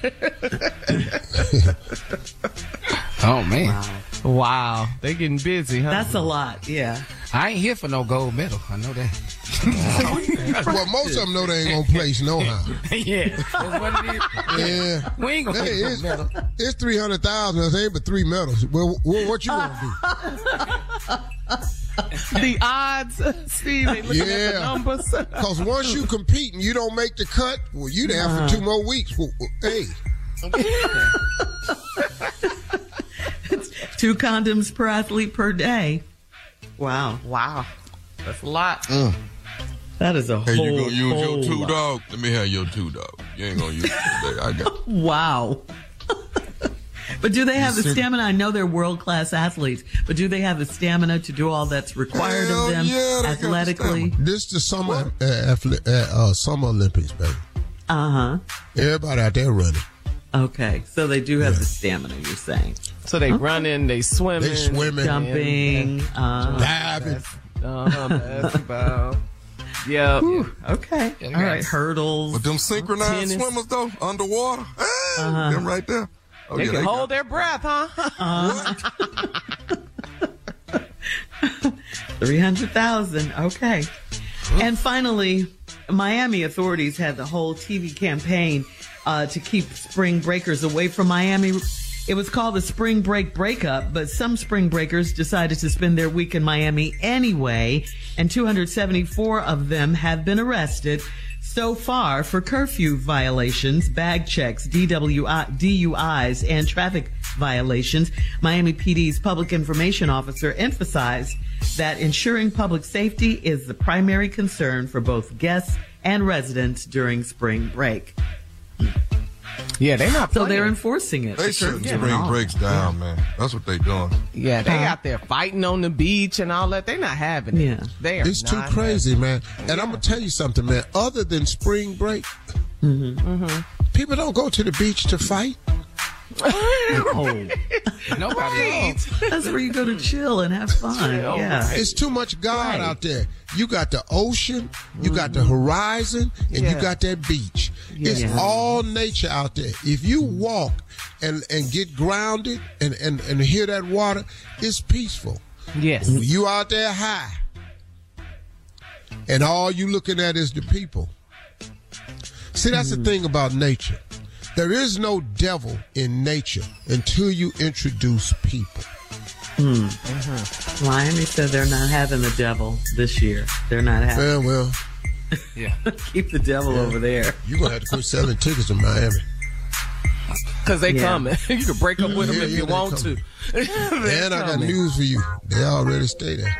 Oh man. Wow. Wow. They getting busy, huh? That's a lot, yeah. I ain't here for no gold medal. I know that. Well, most of them know they ain't gonna place no how. Yeah. That's what it is. Yeah. We ain't gonna hey, get no it's, medal. It's three hundred thousand. It ain't but three medals. Well, well what you gonna do? The odds, Steve, they looking yeah. at the numbers. Because once you compete and you don't make the cut, well, you there uh-huh. for two more weeks. Well, well, hey. Two condoms per athlete per day. Wow. Wow. That's a lot. Mm. That is a hey, whole Hey, you gonna use your two, lot. dog? Let me have your two, dog. You ain't gonna use it today. I got Wow. But do they have the stamina? I know they're world-class athletes, but do they have the stamina to do all that's required Hell of them yeah, athletically? This the summer uh, athlete, uh, uh, summer Olympics, baby. Uh-huh. Everybody out there running. Okay, so they do have yeah. the stamina, you're saying. So they okay. running, they swimming. They swimming. Jumping. And, uh, diving. Uh, basketball. Yeah. Okay. Yeah, all right, hurdles. With them synchronized tennis. Swimmers, though, underwater. Hey, uh-huh. Them right there. Oh, they yeah, can they hold got... their breath, huh? Uh, three hundred thousand. Okay. And finally, Miami authorities had the whole T V campaign uh, to keep spring breakers away from Miami. It was called the Spring Break Breakup, but some spring breakers decided to spend their week in Miami anyway, and two hundred seventy-four of them have been arrested so far for curfew violations, bag checks, D W I, D U Is, and traffic violations. Miami P D's public information officer emphasized that ensuring public safety is the primary concern for both guests and residents during spring break. Yeah, they're not. So playing. they're enforcing it. They shutting spring breaks down, man. That's what they doing. Yeah, they Uh-huh. out there fighting on the beach and all that. They're not having it. Yeah, they are. It's too not crazy, man. And yeah. I'm gonna tell you something, man. Other than spring break, mm-hmm. Mm-hmm. people don't go to the beach to fight. Oh. Nobody. That's where you go to chill and have fun. Chill. Yeah, it's too much God right. out there. You got the ocean, you mm-hmm. got the horizon, and yeah. you got that beach. Yeah. It's all nature out there. If you walk and and get grounded and and and hear that water, it's peaceful. Yes, you out there high, and all you looking at is the people. See, that's mm-hmm. the thing about nature. There is no devil in nature until you introduce people. Mm. Mm-hmm. Miami said they're not having the devil this year. They're not having. Yeah, well, yeah. Keep the devil yeah. over there. You're going to have to quit selling tickets to Miami. Because they yeah. coming. You can break up with them yeah, if yeah, you want coming. to. And I got news for you. They already stay there.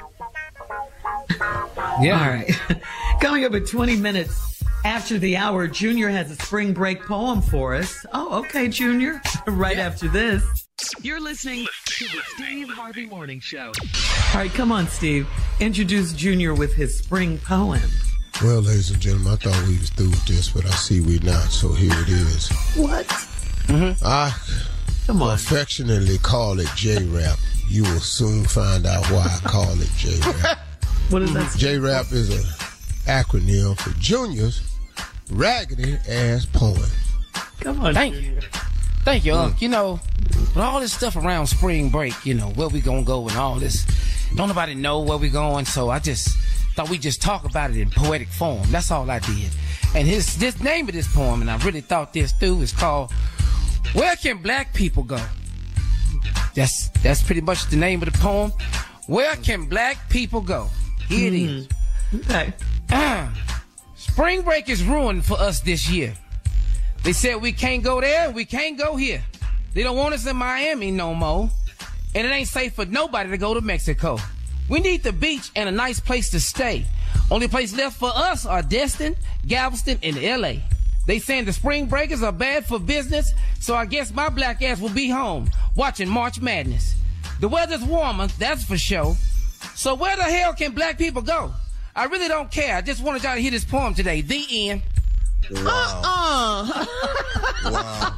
Yeah. All right. Coming up at twenty minutes after the hour, Junior has a spring break poem for us. Oh, okay, Junior. Right yeah. after this. You're listening to the Steve Harvey Morning Show. All right, come on, Steve. Introduce Junior with his spring poem. Well, ladies and gentlemen, I thought we was through with this, but I see we not, so here it is. What? Mm-hmm. I come on. affectionately call it J-Rap. You will soon find out why I call it J-Rap. What is that? J-Rap is an acronym for Junior's Raggedy Ass Poem. Come on, Thank Junior. you. Thank you, Unc. You know, with all this stuff around spring break, you know, where we gonna go and all this, don't nobody know where we going, so I just thought we'd just talk about it in poetic form. That's all I did. And his this name of this poem, and I really thought this through, is called Where Can Black People Go? That's that's pretty much the name of the poem. Where can black people go? Here it is. Okay. Uh, spring break is ruined for us this year. They said we can't go there, we can't go here. They don't want us in Miami no more. And it ain't safe for nobody to go to Mexico. We need the beach and a nice place to stay. Only place left for us are Destin, Galveston, and L A. They saying the spring breakers are bad for business, so I guess my black ass will be home watching March Madness. The weather's warmer, that's for sure. So where the hell can black people go? I really don't care. I just wanted y'all to hear this poem today. The end. Wow. Uh-uh. Wow.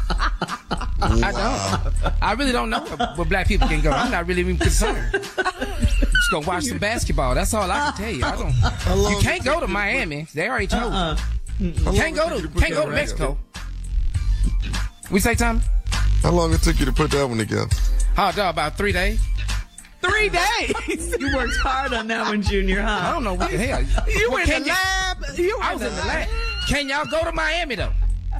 I don't. I really don't know where, where black people can go. I'm not really even concerned. Just gonna watch some basketball. That's all I can tell you. I don't. You can't go to Miami. They already told Uh-uh. you. Can't go to. Can't go to Mexico. We say, Tom? How long it took you to put that one together? Oh, dog, about three days. Three days. You worked hard on that one, Junior, huh? I don't know what the hell. You Well, in the can you- lab. You I was in the lab. Can y'all go to Miami though?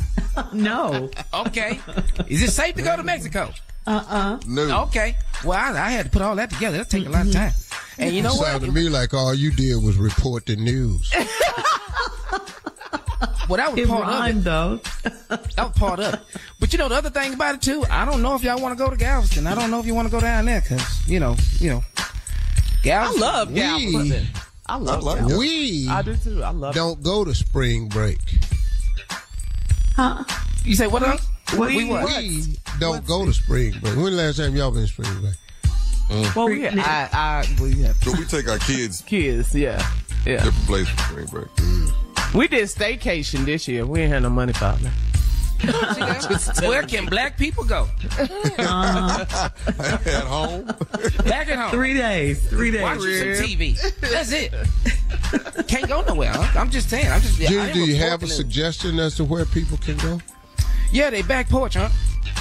No. Okay. Is it safe to go to Mexico? Uh-uh. No. Okay. Well, I, I had to put all that together. That'll take a lot of time. And you know It what? sounded to me like all you did was report the news. Well, that was It part of it. rhymed, though. That was part of it. But you know the other thing about it too, I don't know if y'all want to go to Galveston. I don't know if you want to go down there because you know, you know, Galveston. I love Galveston. I love I Galveston. We I do too. I love don't go to spring break. Huh? You say what else? What? We, what? we don't go to spring break. When the last time y'all been to spring break? Mm. Well, we, I, I, we have So we take our kids kids, yeah, yeah. different places for spring break. Mm. We did staycation this year. We ain't had no money for it. Where can black people go? Uh-huh. At home. Back at home. Three days. Three days. Watch some T V. That's it. Can't go nowhere. Huh? I'm just saying. I'm just. Jim, I do you have a reporting it. suggestion as to where people can go? Yeah, they back porch, huh?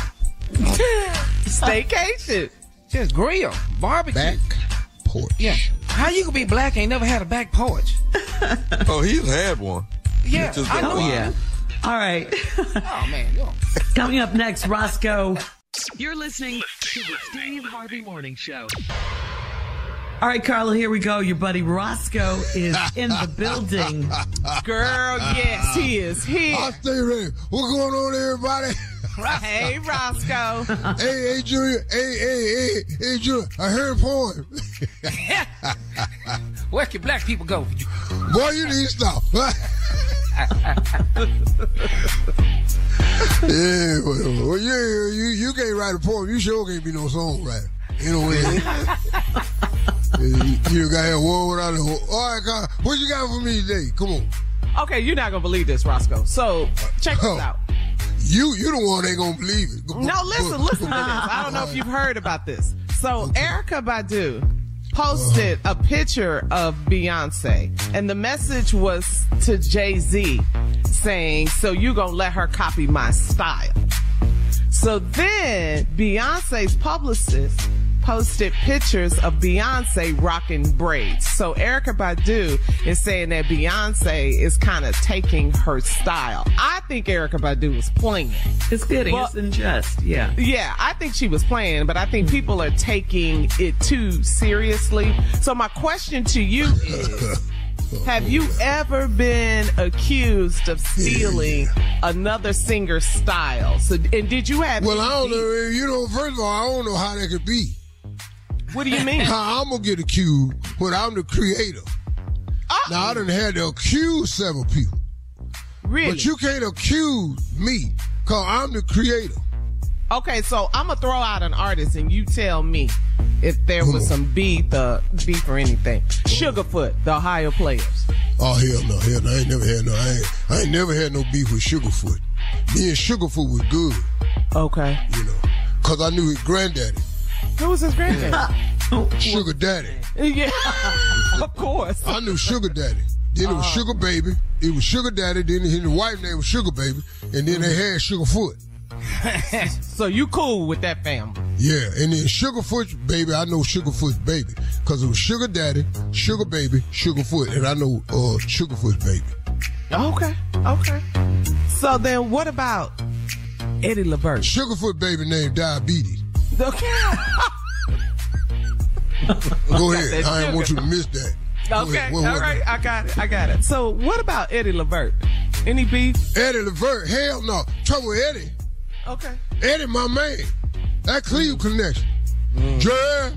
Staycation. Just grill, barbecue. Back porch. Yeah. How you gonna be black and ain't never had a back porch? Oh, he's had one. Yeah. Just I don't know. lie. Yeah. All right. Oh man. Yo. Coming up next, Roscoe. You're listening to the Steve Harvey Morning Show. All right, Carla, here we go. Your buddy Roscoe is in the building. Girl, yes, he is here. I'll stay ready. What's going on, everybody? Hey, Roscoe. hey, hey, Junior. Hey, hey, hey, hey, Junior. I heard a poem. Where can black people go? Boy, you need to stop. Yeah, well, well yeah, you you can't write a poem. You sure can't be no songwriter. You know what I mean? You got a war without a war. All right, God, what you got for me today? Come on. Okay, you're not gonna believe this, Roscoe. So check Oh. this out. You you the one that ain't gonna believe it. Go- No, go- listen, go- listen to this. I don't know if you've heard about this. So Erykah Badu posted a picture of Beyonce, and the message was to Jay-Z saying, so you gonna let her copy my style. So then Beyonce's publicist posted pictures of Beyonce rocking braids. So Erykah Badu is saying that Beyonce is kind of taking her style. I think Erykah Badu was playing. It's kidding. Well, It's in jest. Yeah. Yeah, I think she was playing, but I think people are taking it too seriously. So my question to you is, have you ever been accused of stealing another singer's style? So, and did you have... Well, I don't any- know. You know, first of all, I don't know how that could be. What do you mean? How I'm gonna get accused when I'm the creator. Oh. Now I done had to accuse several people, Really? but you can't accuse me because I'm the creator. Okay, so I'm gonna throw out an artist, and you tell me if there was some beef, uh, beef or anything. Sugarfoot, the Ohio Players. Oh hell no, hell no! I ain't never had no. I ain't, I ain't never had no beef with Sugarfoot. Me and Sugarfoot was good, Okay. you know, cause I knew his granddaddy, Who was his granddad? Sugar Daddy. Yeah, of course. I knew Sugar Daddy. Then it was Sugar Baby. It was Sugar Daddy. Then his wife name was Sugar Baby, and then they had Sugarfoot. So you cool with that family? Yeah, and then Sugarfoot Baby, I know Sugarfoot's baby. Because it was Sugar Daddy, Sugar Baby, Sugarfoot, and I know uh, Sugarfoot's baby. Okay, okay. So then what about Eddie LeVert? Sugarfoot baby named Diabetes. Okay. Go ahead. that I didn't want you sugar. to miss that. Go Okay, ahead. all What was right, it? I got it, I got it. So what about Eddie LeVert? Any beef? Eddie LeVert, hell no. Trouble with Eddie. Okay. Eddie, my man. That Cleveland connection. Mm. Jay,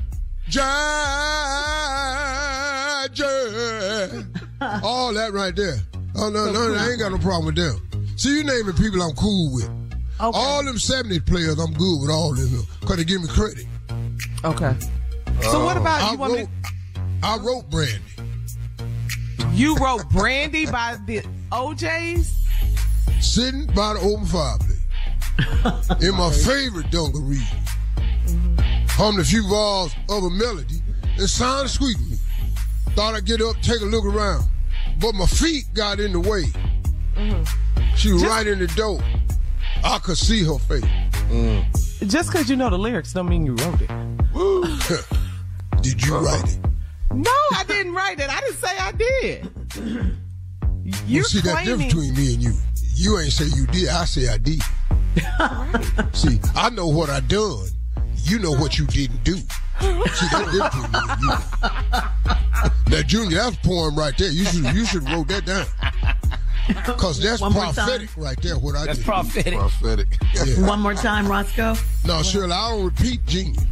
Jay, Jay. All that right there. Oh, no, no, I ain't got no problem with them. See, you naming people I'm cool with. Okay. All them seventies players, I'm good with all of them because they give me credit. Okay. So what about I you? Want wrote, me, I wrote Brandy. you wrote Brandy by the O Js? Sitting by the open fireplace. In my favorite dungaree. Hummed a few bars of a melody. It sounded sweet to me. Thought I'd get up, take a look around. But my feet got in the way. Mm-hmm. She was right in the door. I could see her face. Mm. Just because you know the lyrics don't mean you wrote it. Did you write it? No, I didn't write it. I didn't say I did. You're well, see, that claiming... difference between me and you. You ain't say you did. I say I did. Right. See, I know what I done. You know what you didn't do. See, that difference between me and you. Now, Junior, that's a poem right there. You should you should have wrote that down. Because that's One more prophetic time. right there, what I That's did. prophetic. Prophetic. Yeah. One more time, Roscoe. No, Shirley, I don't repeat genius.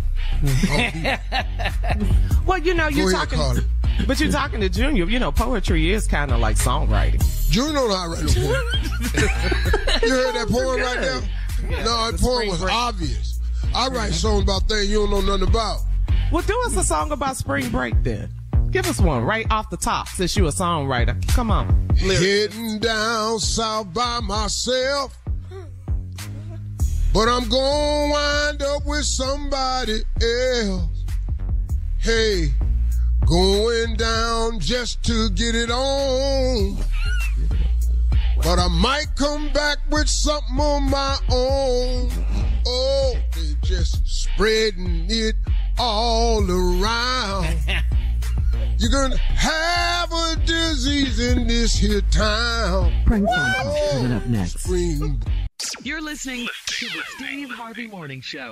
Well, you know, you're Go ahead, talking, Carly. but you're talking to Junior. You know, poetry is kind of like songwriting. Junior don't know how to write no poem. You heard that poem right there? Yeah, No, that the poem spring was break. obvious. I write songs about things you don't know nothing about. Well, do us a song about spring break then. Give us one right off the top, since you're a songwriter. Come on. Heading down south by myself, but I'm gonna wind up with somebody else. Hey, going down just to get it on, but I might come back with something on my own. Oh, they just spreading it all around. You're gonna have a disease in this here town. Prank phone call coming up next. Spring. You're listening to the Steve Harvey Morning Show.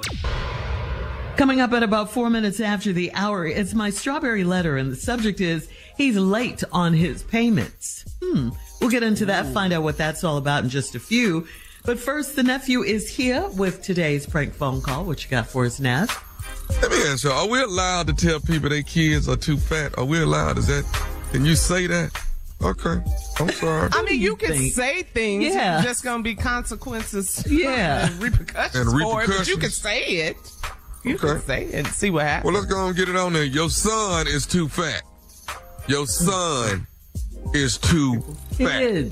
Coming up at about four minutes after the hour, it's my strawberry letter, and the subject is he's late on his payments. Hmm. We'll get into that, find out what that's all about in just a few. But first, the nephew is here with today's prank phone call. What you got for us, Naz? Let me ask you, are we allowed to tell people their kids are too fat? Are we allowed? Is that, can you say that? Okay. I'm sorry. I mean, you can think? say things. Yeah. There's going to be consequences Yeah. and repercussions, And for it, but you repercussions. can say it. You Okay. can say it and see what happens. Well, let's go and get it on there. Your son is too fat. Your son is too fat. Kids.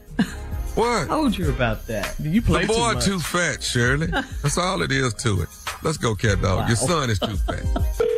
What? I told you about that. You play The boy too much. too fat, Shirley. That's all it is to it. Let's go, cat dog. Wow. Your son is too fat.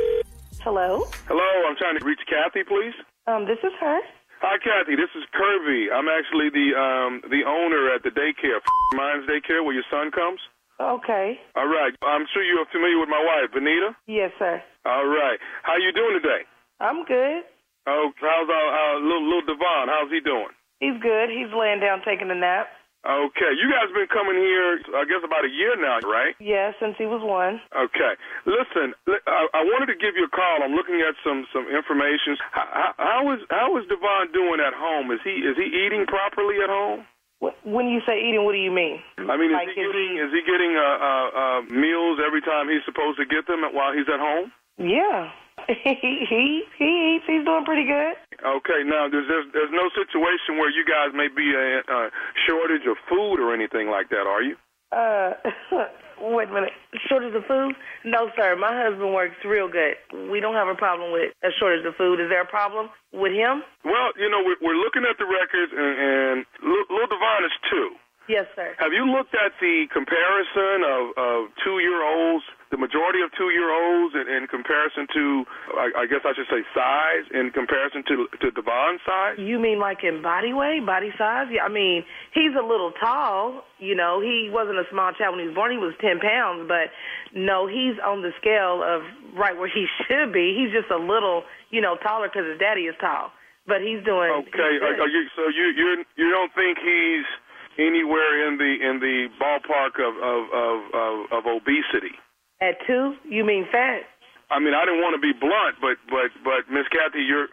Hello? Hello, I'm trying to reach Kathy, please. Um, this is her. Hi, Kathy. This is Kirby. I'm actually the um the owner at the daycare, Minds Daycare, where your son comes. Okay. All right. I'm sure you're familiar with my wife, Benita. Yes, sir. All right. How you doing today? I'm good. Oh, how's our, our little little Devon? How's he doing? He's good. He's laying down taking a nap. Okay. You guys been coming here, I guess, about a year now, right? Yeah, since he was one. Okay. Listen, li- I, I wanted to give you a call. I'm looking at some some information. How, how, how is how is Devon doing at home? Is he is he eating properly at home? Wh- When you say eating, what do you mean? I mean, is Like, he is getting is he getting uh, uh, uh, meals every time he's supposed to get them while he's at home? Yeah. he he he eats. He's doing pretty good. Okay, now there's there's, there's no situation where you guys may be a, a shortage of food or anything like that, are you? Uh, wait a minute. Shortage of food? No, sir. My husband works real good. We don't have a problem with a shortage of food. Is there a problem with him? Well, you know, we're, we're looking at the records, and, and Lil Lil Devon is two. Yes, sir. Have you looked at the comparison of, of two-year-olds, the majority of two-year-olds, in, in comparison to, I, I guess I should say, size, in comparison to to Devon's size? You mean like in body weight, body size? Yeah, I mean, he's a little tall. You know, he wasn't a small child when he was born. He was ten pounds, but no, he's on the scale of right where he should be. He's just a little, you know, taller because his daddy is tall. But he's doing Okay, he's are, are you, so you you you don't think he's anywhere in the in the ballpark of of of, of, of obesity? At two? You mean fat? I mean, I didn't want to be blunt, but but but Miss Kathy, you're.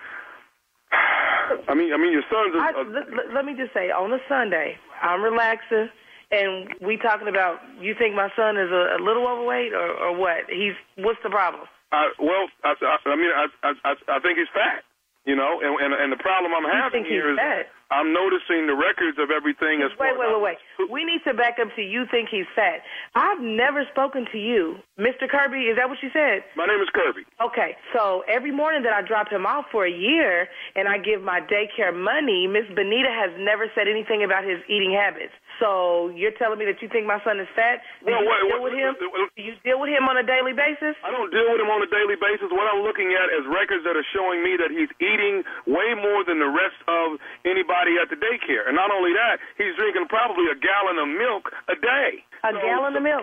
I mean, I mean, your son's. A, I, a, let, let- let me just say, on a Sunday, I'm relaxing, and we talking about. You think my son is a, a little overweight, or, or what? He's what's the problem? I, well, I, I, I mean, I, I I think he's fat. You know, and and, and the problem I'm You having think he's here is fat? I'm noticing the records of everything as Wait, far wait, wait, wait. We need to back up to you think he's fat. I've never spoken to you. Mister Kirby, is that what you said? My name is Kirby. Okay, so every morning that I drop him off for a year and I give my daycare money, Miss Benita has never said anything about his eating habits. So you're telling me that you think my son is fat? Do Well, you wait, deal wait, with him? wait, Do you deal with him on a daily basis? I don't deal with him on a daily basis. What I'm looking at is records that are showing me that he's eating way more than the rest of anybody at the daycare. And not only that, he's drinking probably a gallon of milk a day. A So- gallon of milk.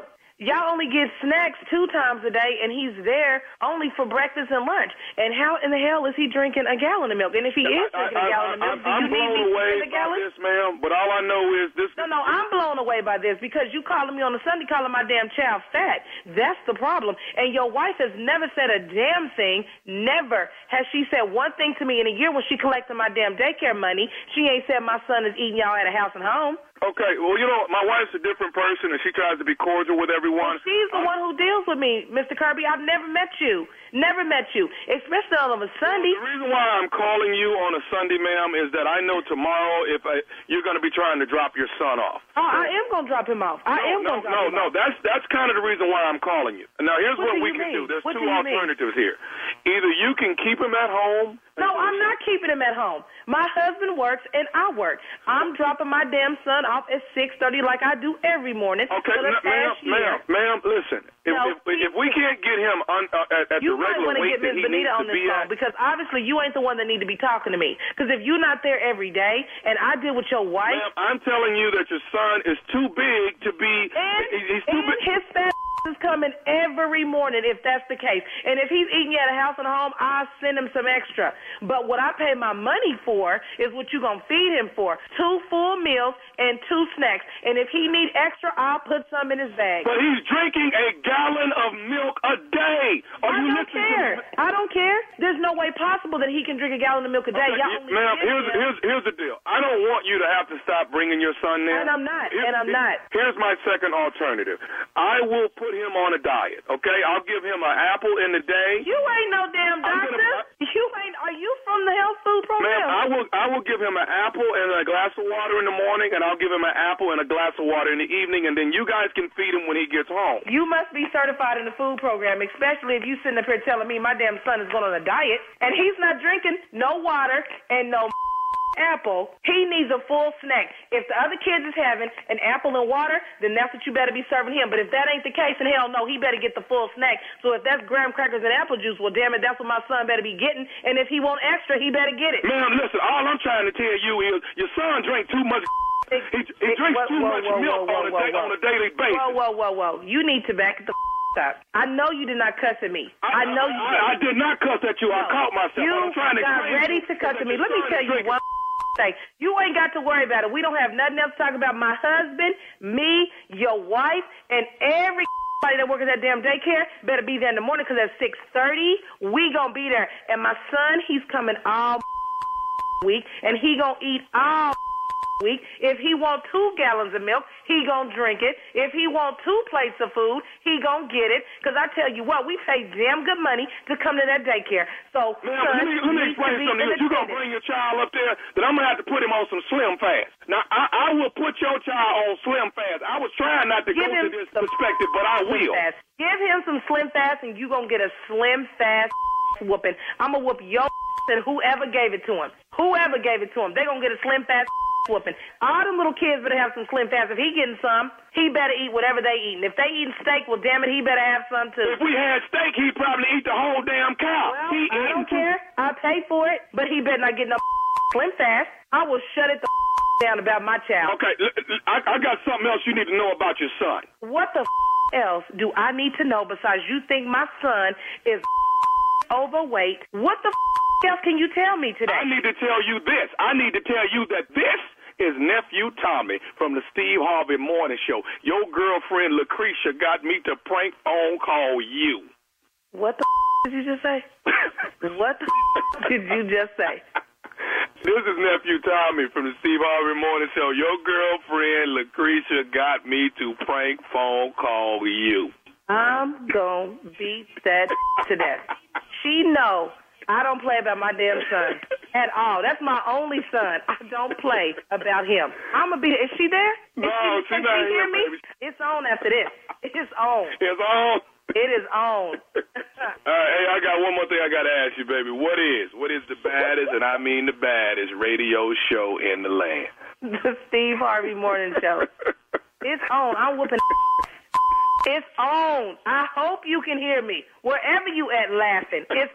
Y'all only get snacks two times a day, and he's there only for breakfast and lunch. And how in the hell is he drinking a gallon of milk? And if he is I, drinking I, a gallon of milk, I, do you I'm need blown me to away drink a by gallon? this, ma'am. But all I know is this. No, no, I'm blown away by this because you calling me on a Sunday calling my damn child fat. That's the problem. And your wife has never said a damn thing. Never has she said one thing to me in a year when she collected my damn daycare money. She ain't said my son is eating y'all at a house and home. Okay, well, you know, my wife's a different person, and she tries to be cordial with everyone. Well, she's the one who deals with me, Mister Kirby. I've never met you. Never met you, especially on a Sunday. The reason why I'm calling you on a Sunday, ma'am, is that I know tomorrow if I, you're going to be trying to drop your son off. Oh, I am going to drop him off. I no, am no, going to drop no, him no. off. No, that's that's kind of the reason why I'm calling you. Now, here's What what, do we you can mean? do. There's What two do you mean? alternatives here. Either you can keep him at home. No, I'm not keeping him at home. My husband works and I work. I'm dropping my damn son off at six thirty like I do every morning. Okay, for the n- ma'am, past ma'am, year. ma'am, listen. If, No, if, if we can't get him un, uh, at, at the You might regular want to weight get that Miz he needs Benita to on this be phone at, because obviously you ain't the one that need to be talking to me. Because if you're not there every day and I deal with your wife. ma'am, I'm telling you that your son is too big to be. And, he- he's too and big. his fat is coming every morning if that's the case. And if he's eating at a house and home, I'll send him some extra. But what I pay my money for is what you're going to feed him for. Two full meals and two snacks. And if he need extra, I'll put some in his bag. But he's drinking a gallon of milk a day. Are I you don't listening care. to me? I don't care. There's no way possible that he can drink a gallon of milk a day. Okay, Y'all you- only ma'am, give here's, him- here's, here's the deal. I don't want you to have to stop bringing your son there. And I'm not, Here- and I'm not. Here's my second alternative. I will put him on a diet, okay? I'll give him an apple in the day. You ain't no damn I'm doctor. gonna- you ain't. Are you from the health food program? Ma'am, I will I will give him an apple and a glass of water in the morning, and I'll give him an apple and a glass of water in the evening, and then you guys can feed him when he gets home. You must be certified in the food program, especially if you sitting up here telling me my damn son is going on a diet and he's not drinking no water and no apple. He needs a full snack. If the other kids is having an apple and water, then that's what you better be serving him. But if that ain't the case, then hell no, he better get the full snack. So if that's graham crackers and apple juice, well, damn it, that's what my son better be getting. And if he want extra, he better get it. Ma'am, listen, all I'm trying to tell you is your son drank too much. He, he drinks Whoa, too whoa, much whoa, milk whoa, on, a whoa, day, whoa. on a daily basis. Whoa, whoa, whoa, whoa. You need to back the up. I know you did not cuss at me. I, know you did. I, I did not cuss at you. I No. caught myself. You I'm trying to got explain ready you to cuss that at me. your Let me son tell is you drinking- one thing. You ain't got to worry about it. We don't have nothing else to talk about. My husband, me, your wife, and everybody that works at that damn daycare better be there in the morning because at six thirty, we going to be there. And my son, he's coming all week, and he going to eat all week. If he want two gallons of milk, he gonna drink it. If he want two plates of food, he gonna get it. Because I tell you what, we pay damn good money to come to that daycare. So, Ma'am, son, let me, let me needs to explain be something to you. You're going to independent. bring your child up there, then I'm going to have to put him on some Slim Fast. Now, I, I will put your child on Slim Fast. I was trying not to Give go him to this some perspective, but I Slim will. Fast. Give him some Slim Fast, and you gonna get a Slim Fast whooping. I'm gonna whoop your and whoever gave it to him. Whoever gave it to him, they gonna get a Slim Fast whooping. All them little kids better have some Slim Fast. If he getting some, he better eat whatever they eating. If they eating steak, well, damn it, he better have some too. If we had steak, he'd probably eat the whole damn cow. Well, he I don't care. I pay for it, but he better not get no Slim Fast. I will shut it the down about my child. Okay, l- l- I, I got something else you need to know about your son. What the else do I need to know besides you think my son is overweight? What the else can you tell me today? I need to tell you this. I need to tell you that this is Nephew Tommy from the Steve Harvey Morning Show. Your girlfriend Lucretia got me to prank phone call you. What the did you just say? What the did you just say? This is Nephew Tommy from the Steve Harvey Morning Show. Your girlfriend Lucretia got me to prank phone call you. I'm gonna beat that to death. She know I don't play about my damn son at all. That's my only son. I don't play about him. I'm gonna be. Is she there? No, Is she, she's can not she here, hear me? baby. It's on after this. It's on. It's on. It is on. All right, hey, I got one more thing I got to ask you, baby. What is, what is the baddest, and I mean the baddest, radio show in the land? The Steve Harvey Morning Show. It's on. I'm whooping. It's on. I hope you can hear me. Wherever you at laughing, it's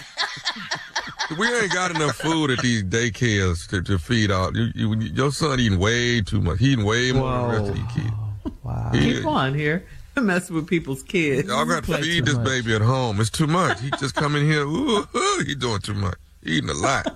on. We ain't got enough food at these daycares to, to feed all. You, you, your son eating way too much. He eating way more than the rest of these kids. Wow. He- Keep on here. mess with people's kids. Y'all got to feed this much. baby at home. It's too much. He just come in here. Ooh, ooh, he doing too much. He eating a lot.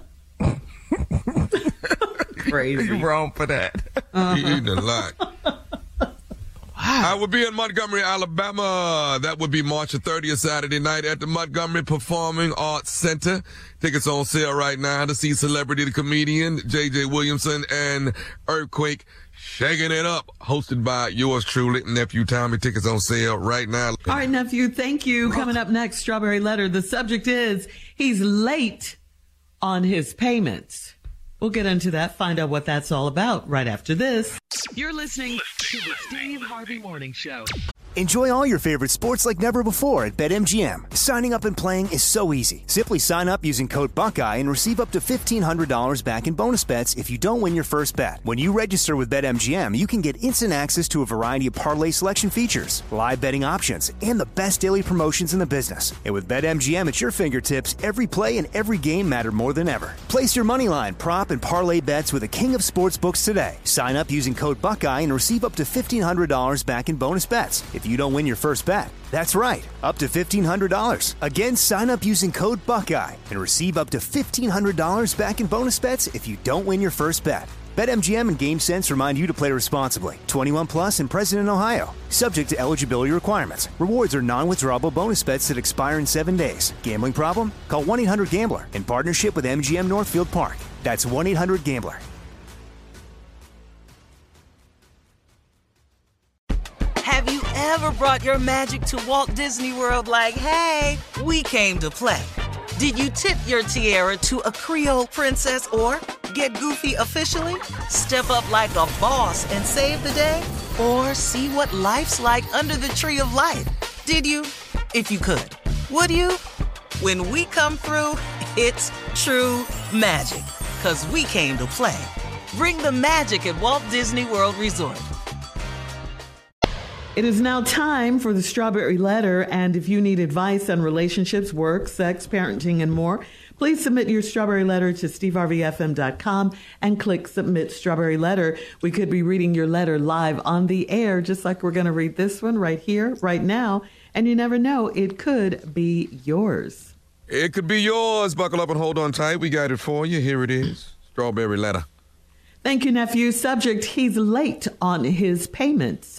Crazy. You're wrong for that. Uh-huh. He eating a lot. I will be in Montgomery, Alabama. That would be March the thirtieth, Saturday night at the Montgomery Performing Arts Center. Tickets on sale right now to see celebrity, the comedian, J J Williamson, and Earthquake shaking it up, hosted by yours truly, Nephew Tommy. Tickets on sale right now. All right, Nephew, thank you. Coming up next, Strawberry Letter. The subject is he's late on his payments. We'll get into that, find out what that's all about right after this. You're listening to the Steve Harvey Morning Show. Enjoy all your favorite sports like never before at BetMGM. Signing up and playing is so easy. Simply sign up using code Buckeye and receive up to fifteen hundred dollars back in bonus bets if you don't win your first bet. When you register with BetMGM, you can get instant access to a variety of parlay selection features, live betting options, and the best daily promotions in the business. And with BetMGM at your fingertips, every play and every game matter more than ever. Place your moneyline, prop, and parlay bets with the king of sportsbooks today. Sign up using code Buckeye and receive up to fifteen hundred dollars back in bonus bets if you don't win your first bet. That's right, up to fifteen hundred dollars. Again, sign up using code Buckeye and receive up to fifteen hundred dollars back in bonus bets if you don't win your first bet. BetMGM and GameSense remind you to play responsibly. twenty-one plus and present in Ohio. Subject to eligibility requirements. Rewards are non-withdrawable bonus bets that expire in seven days. Gambling problem? Call one eight hundred gambler in partnership with M G M Northfield Park. That's one eight hundred gambler. Have you ever brought your magic to Walt Disney World like, hey, we came to play? Did you tip your tiara to a Creole princess or get goofy officially? Step up like a boss and save the day? Or see what life's like under the tree of life? Did you? If you could. Would you? When we come through, it's true magic. 'Cause we came to play. Bring the magic at Walt Disney World Resort. It is now time for the Strawberry Letter, and if you need advice on relationships, work, sex, parenting, and more, please submit your Strawberry Letter to steve harvey f m dot com and click Submit Strawberry Letter. We could be reading your letter live on the air, just like we're going to read this one right here, right now, and you never know, it could be yours. It could be yours. Buckle up and hold on tight. We got it for you. Here it is. Strawberry Letter. Thank you, nephew. Subject, he's late on his payments.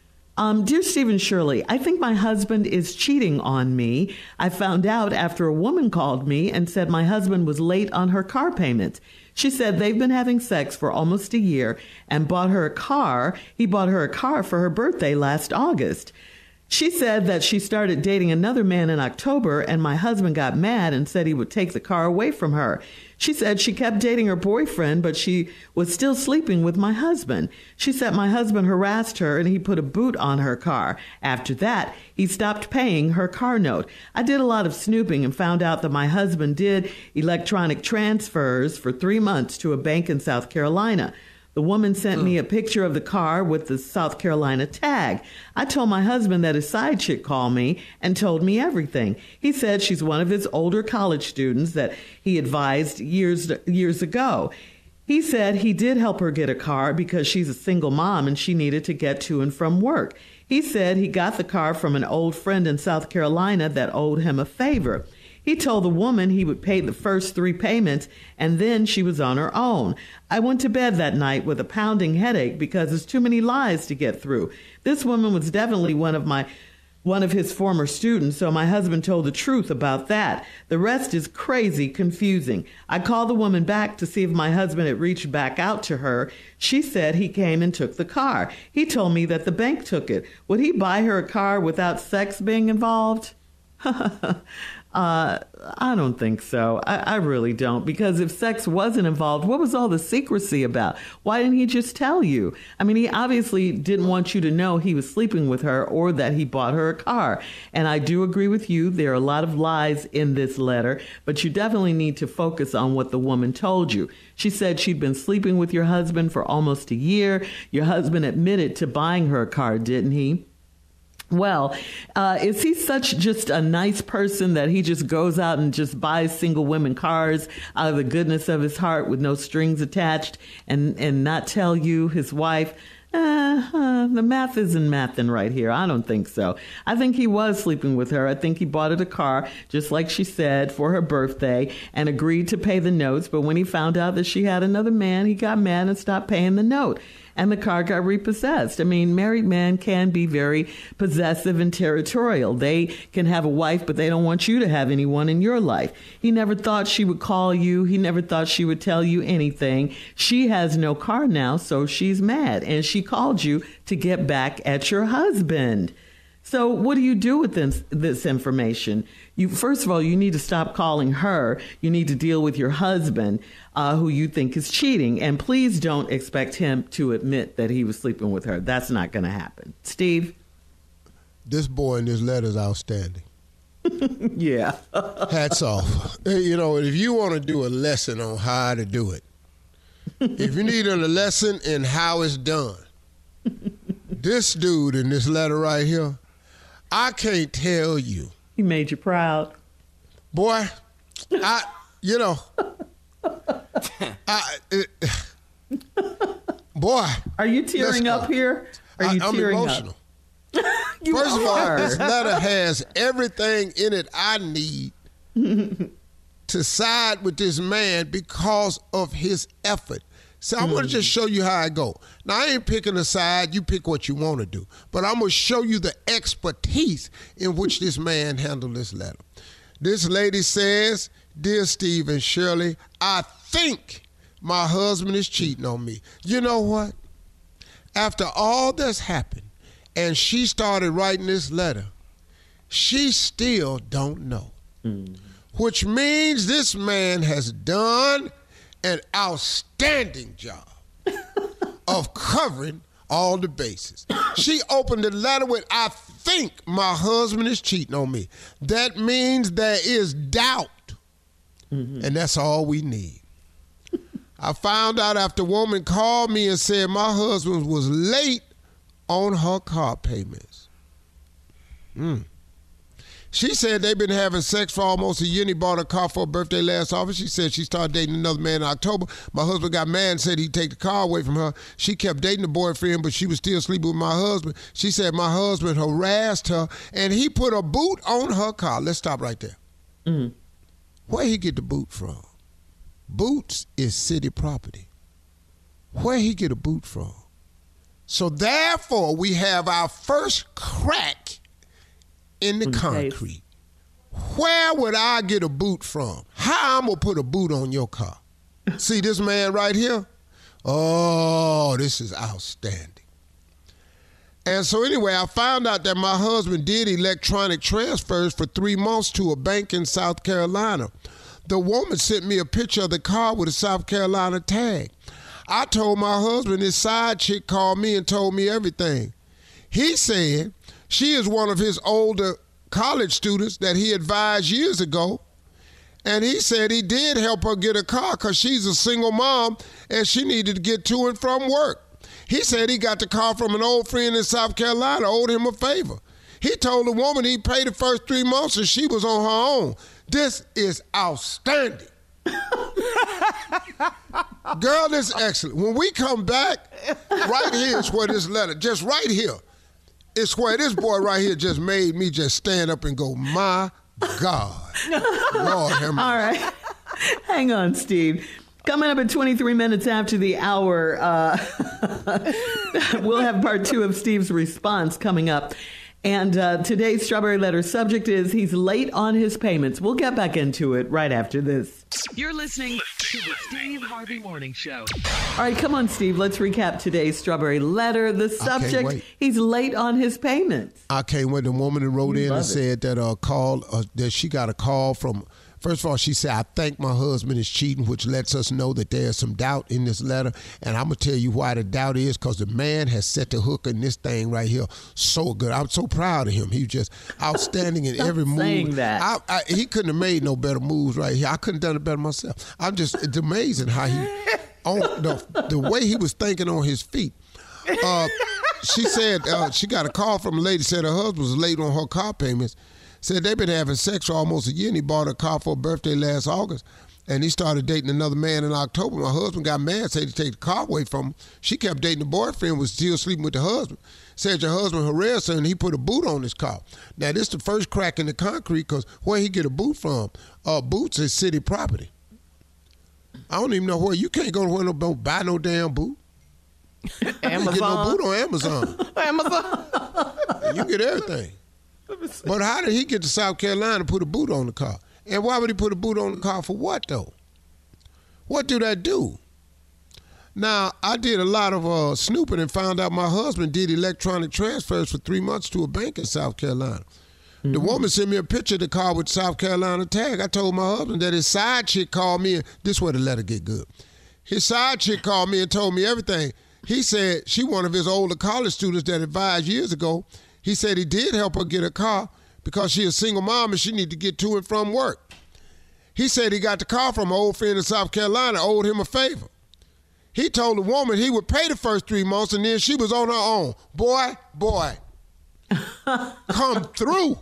Um, dear Stephen Shirley, I think my husband is cheating on me. I found out after a woman called me and said my husband was late on her car payments. She said they've been having sex for almost a year and bought her a car. He bought her a car for her birthday last August. She said that she started dating another man in October and my husband got mad and said he would take the car away from her. She said she kept dating her boyfriend, but she was still sleeping with my husband. She said my husband harassed her and he put a boot on her car. After that, he stopped paying her car note. I did a lot of snooping and found out that my husband did electronic transfers for three months to a bank in South Carolina. The woman sent me a picture of the car with the South Carolina tag. I told my husband that his side chick called me and told me everything. He said she's one of his older college students that he advised years years ago. He said he did help her get a car because she's a single mom and she needed to get to and from work. He said he got the car from an old friend in South Carolina that owed him a favor. He told the woman he would pay the first three payments, and then she was on her own. I went to bed that night with a pounding headache because there's too many lies to get through. This woman was definitely one of my one of his former students, so my husband told the truth about that. The rest is crazy confusing. I called the woman back to see if my husband had reached back out to her. She said he came and took the car. He told me that the bank took it. Would he buy her a car without sex being involved? Uh, I don't think so. I, I really don't. Because if sex wasn't involved, what was all the secrecy about? Why didn't he just tell you? I mean, he obviously didn't want you to know he was sleeping with her or that he bought her a car. And I do agree with you. There are a lot of lies in this letter, but you definitely need to focus on what the woman told you. She said she'd been sleeping with your husband for almost a year. Your husband admitted to buying her a car, didn't he? Well, uh, is he such just a nice person that he just goes out and just buys single women cars out of the goodness of his heart with no strings attached and, and not tell you, his wife? Uh, the math isn't mathing right here. I don't think so. I think he was sleeping with her. I think he bought her a car, just like she said, for her birthday and agreed to pay the notes. But when he found out that she had another man, he got mad and stopped paying the note. And the car got repossessed. I mean, married men can be very possessive and territorial. They can have a wife, but they don't want you to have anyone in your life. He never thought she would call you. He never thought she would tell you anything. She has no car now, so she's mad. And she called you to get back at your husband. So what do you do with this, this information? You, first of all, you need to stop calling her. You need to deal with your husband, uh, who you think is cheating. And please don't expect him to admit that he was sleeping with her. That's not going to happen. Steve? This boy in this letter is outstanding. Yeah. Hats off. You know, if you want to do a lesson on how to do it, if you need a lesson in how it's done, this dude in this letter right here, I can't tell you. He made you proud. Boy, I, you know, I, it, boy. Are you tearing up here? Are you I, I'm tearing emotional. up? You First of all, are. this letter has everything in it I need to side with this man because of his effort. So I'm going to just show you how I go. Now, I ain't picking a side. You pick what you want to do. But I'm going to show you the expertise in which this man handled this letter. This lady says, "Dear Steve and Shirley, I think my husband is cheating on me." You know what? After all that's happened, and she started writing this letter, she still don't know. Mm. Which means this man has done an outstanding job of covering all the bases. She opened the letter with, "I think my husband is cheating on me." That means there is doubt, mm-hmm. and that's all we need. I found out after a woman called me and said my husband was late on her car payments. Mm. She said they've been having sex for almost a year and he bought a car for her birthday last August. She said she started dating another man in October. My husband got mad and said he'd take the car away from her. She kept dating the boyfriend, but she was still sleeping with my husband. She said my husband harassed her and he put a boot on her car. Let's stop right there. Mm-hmm. Where he get the boot from? Boots is city property. Where he get a boot from? So therefore, we have our first crack in the concrete. Where would I get a boot from? How I'm gonna put a boot on your car? See this man right here? Oh, this is outstanding. And so anyway, I found out that my husband did electronic transfers for three months to a bank in South Carolina. The woman sent me a picture of the car with a South Carolina tag. I told my husband his side chick called me and told me everything. He said she is one of his older college students that he advised years ago. And he said he did help her get a car because she's a single mom and she needed to get to and from work. He said he got the car from an old friend in South Carolina, owed him a favor. He told the woman he paid the first three months and she was on her own. This is outstanding. Girl, this is excellent. When we come back, right here is where this letter, just right here, it's where this boy right here just made me just stand up and go, my God. Lord have mercy. All right. Hang on, Steve. Coming up at twenty-three minutes after the hour, uh, we'll have part two of Steve's response coming up. And uh, today's Strawberry Letter subject is he's late on his payments. We'll get back into it right after this. You're listening to the Steve Harvey Morning Show. All right, come on, Steve. Let's recap today's Strawberry Letter. The subject, he's late on his payments. I can't wait. The woman that wrote You in love and it. said that uh, call uh, that she got a call from. First of all, she said, "I think my husband is cheating," which lets us know that there's some doubt in this letter. And I'm going to tell you why the doubt is, because the man has set the hook in this thing right here so good. I'm so proud of him. He was just outstanding in every move. saying that. I, I, he couldn't have made no better moves right here. I couldn't have done it better myself. I'm just, it's amazing how he, on the, the way he was thinking on his feet. Uh, she said uh, she got a call from a lady, said her husband was late on her car payments. Said they've been having sex for almost a year and he bought a car for her birthday last August. and he started dating another man in October. My husband got mad, said to take the car away from him. She kept dating the boyfriend, was still sleeping with the husband. Said your husband harassed her, and he put a boot on his car. Now, this is the first crack in the concrete, because where he get a boot from? Uh, Boots is city property. I don't even know where. You can't go to no buy no damn boot. Amazon. You get no boot on Amazon. Amazon. You get everything. But how did he get to South Carolina to put a boot on the car? And why would he put a boot on the car for what, though? What do that do? Now, I did a lot of uh, snooping and found out my husband did electronic transfers for three months to a bank in South Carolina. Mm-hmm. The woman sent me a picture of the car with South Carolina tag. I told my husband that his side chick called me, and this is where the letter get good. His side chick called me and told me everything. He said she one of his older college students that advised years ago. He said he did help her get a car because she's a single mom and she need to get to and from work. He said he got the car from an old friend in South Carolina, owed him a favor. He told the woman he would pay the first three months and then she was on her own. Boy, boy, come through.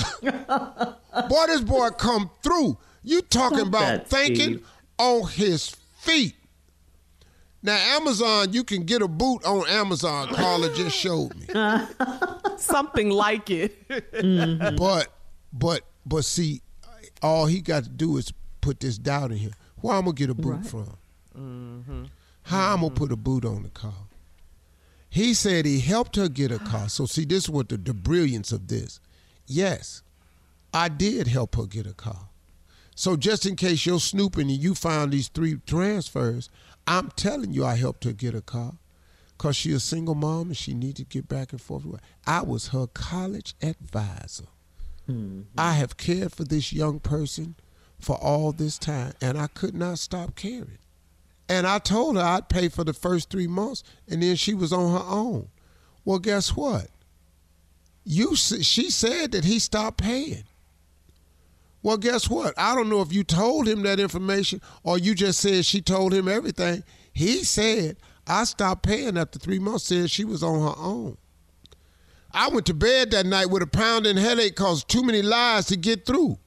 Boy, this boy come through. You talking Stop about that, thinking Steve. on his feet. Now, Amazon, you can get a boot on Amazon. Carla just showed me. Something like it. Mm-hmm. But, but, but see, all he got to do is put this doubt in here. Where I'm going to get a boot Right. from? Mm-hmm. How I'm going to put a boot on the car? He said he helped her get a car. So see, this is what the, the brilliance of this. Yes, I did help her get a car. So just in case you're snooping and you found these three transfers, I'm telling you I helped her get a car because she's a single mom and she needed to get back and forth. I was her college advisor. Mm-hmm. I have cared for this young person for all this time, and I could not stop caring. And I told her I'd pay for the first three months, and then she was on her own. Well, guess what? You, she said that he stopped paying. Well, guess what? I don't know if you told him that information or you just said she told him everything. He said, I stopped paying after three months, said she was on her own. I went to bed that night with a pounding headache because too many lies to get through.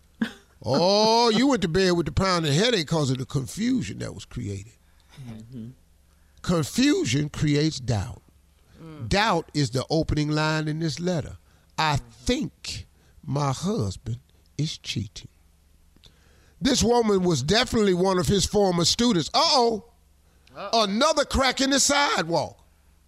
Oh, you went to bed with the pounding headache because of the confusion that was created. Mm-hmm. Confusion creates doubt. Mm. Doubt is the opening line in this letter. I think my husband is cheating. This woman was definitely one of his former students. Uh-oh. Uh-oh. Another crack in the sidewalk.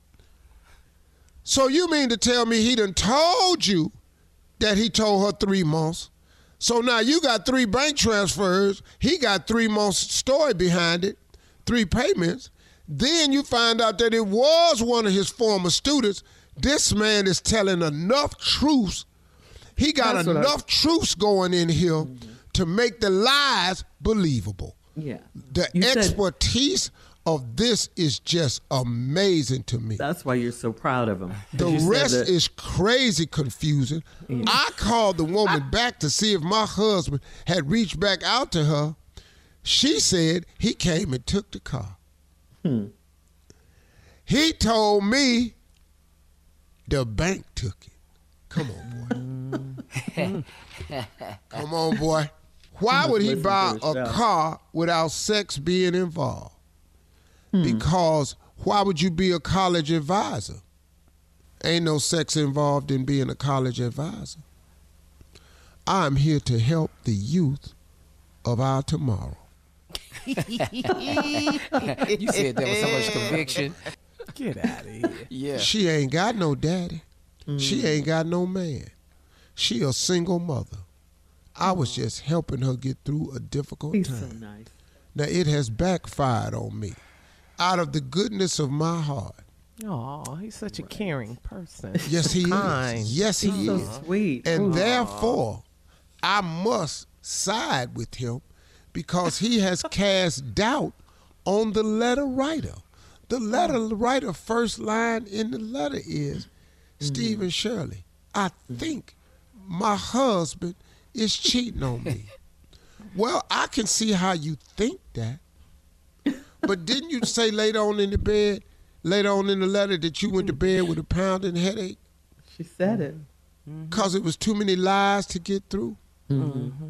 So you mean to tell me he done told you that he told her three months? So now you got three bank transfers. He got three months story behind it, three payments. Then you find out that it was one of his former students. This man is telling enough truths. He got That's enough I... truths going in here mm-hmm. to make the lies believable. Yeah. The you expertise said... of this is just amazing to me. That's why you're so proud of him. The rest that... is crazy confusing. Yeah. I called the woman I... back to see if my husband had reached back out to her. She said he came and took the car. Hmm. He told me the bank took it. Come on, boy. Come on, boy. Why would he buy a car without sex being involved? Hmm. Because why would you be a college advisor? Ain't no sex involved in being a college advisor. I'm here to help the youth of our tomorrow. You said that with so much conviction. Get out of here. Yeah. She ain't got no daddy. Mm. She ain't got no man. She a single mother. I was just helping her get through a difficult He's time. So nice. Now it has backfired on me. Out of the goodness of my heart. Oh, he's such a caring person. Yes, he kind. is. Yes, he he's is. So sweet. And Aww. Therefore, I must side with him because he has cast doubt on the letter writer. The letter writer first line in the letter is, mm-hmm. Stephen Shirley, I think my husband is cheating on me. Well, I can see how you think that. But didn't you say later on in the bed, later on in the letter that you went to bed with a pounding headache? She said it. Because it was too many lies to get through? Mm-hmm.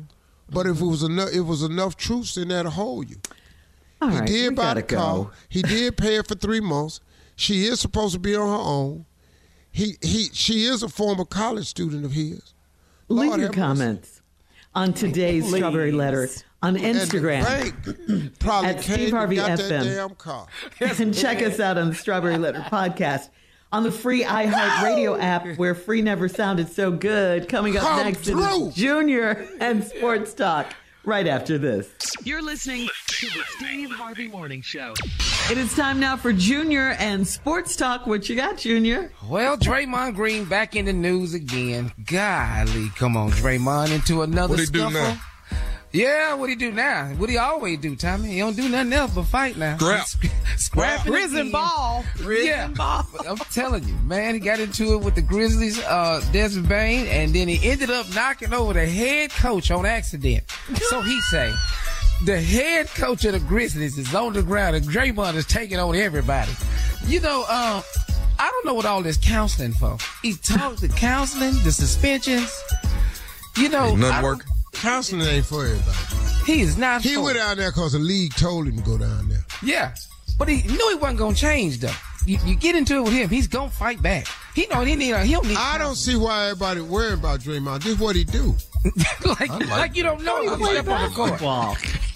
But if it was enough, it was enough truths in there to hold you. All he right, did we buy the gotta car. go. He did pay it for three months. She is supposed to be on her own. He he. She is a former college student of his. Leave Lord your have mercy. comments on today's Please. Strawberry Letter on Instagram And the bank probably at came Steve Harvey and got F that M. damn car. And check us out on the Strawberry Letter podcast on the free iHeartRadio app, where free never sounded so good. Coming up Come next through. is Junior and Sports Talk right after this. You're listening to the Steve Harvey Morning Show. It is time now for Junior and Sports Talk. What you got, Junior? Well, Draymond Green back in the news again. Golly, come on, Draymond, into another What he do scuffle. now? Yeah, what he do now? What he always do, Tommy? He don't do nothing else but fight now. Scrap. Scrapping Prison again. ball. Prison Yeah, ball. I'm telling you, man, he got into it with the Grizzlies, uh, Desmond Bain, and then he ended up knocking over the head coach on accident. So he say, the head coach of the Grizzlies is on the ground, and Draymond is taking on everybody. You know, uh, I don't know what all this counseling for. He talked the counseling, the suspensions. You know, Ain't nothing I don't- working. Counseling ain't for everybody. He is not. He for went it. down there because the league told him to go down there. Yeah, but he knew he wasn't gonna change though. You, you get into it with him, he's gonna fight back. He know he need. He don't need. I don't see why everybody worried about Draymond. This is what he do. like, like, like you don't know he can step on the court. Wow.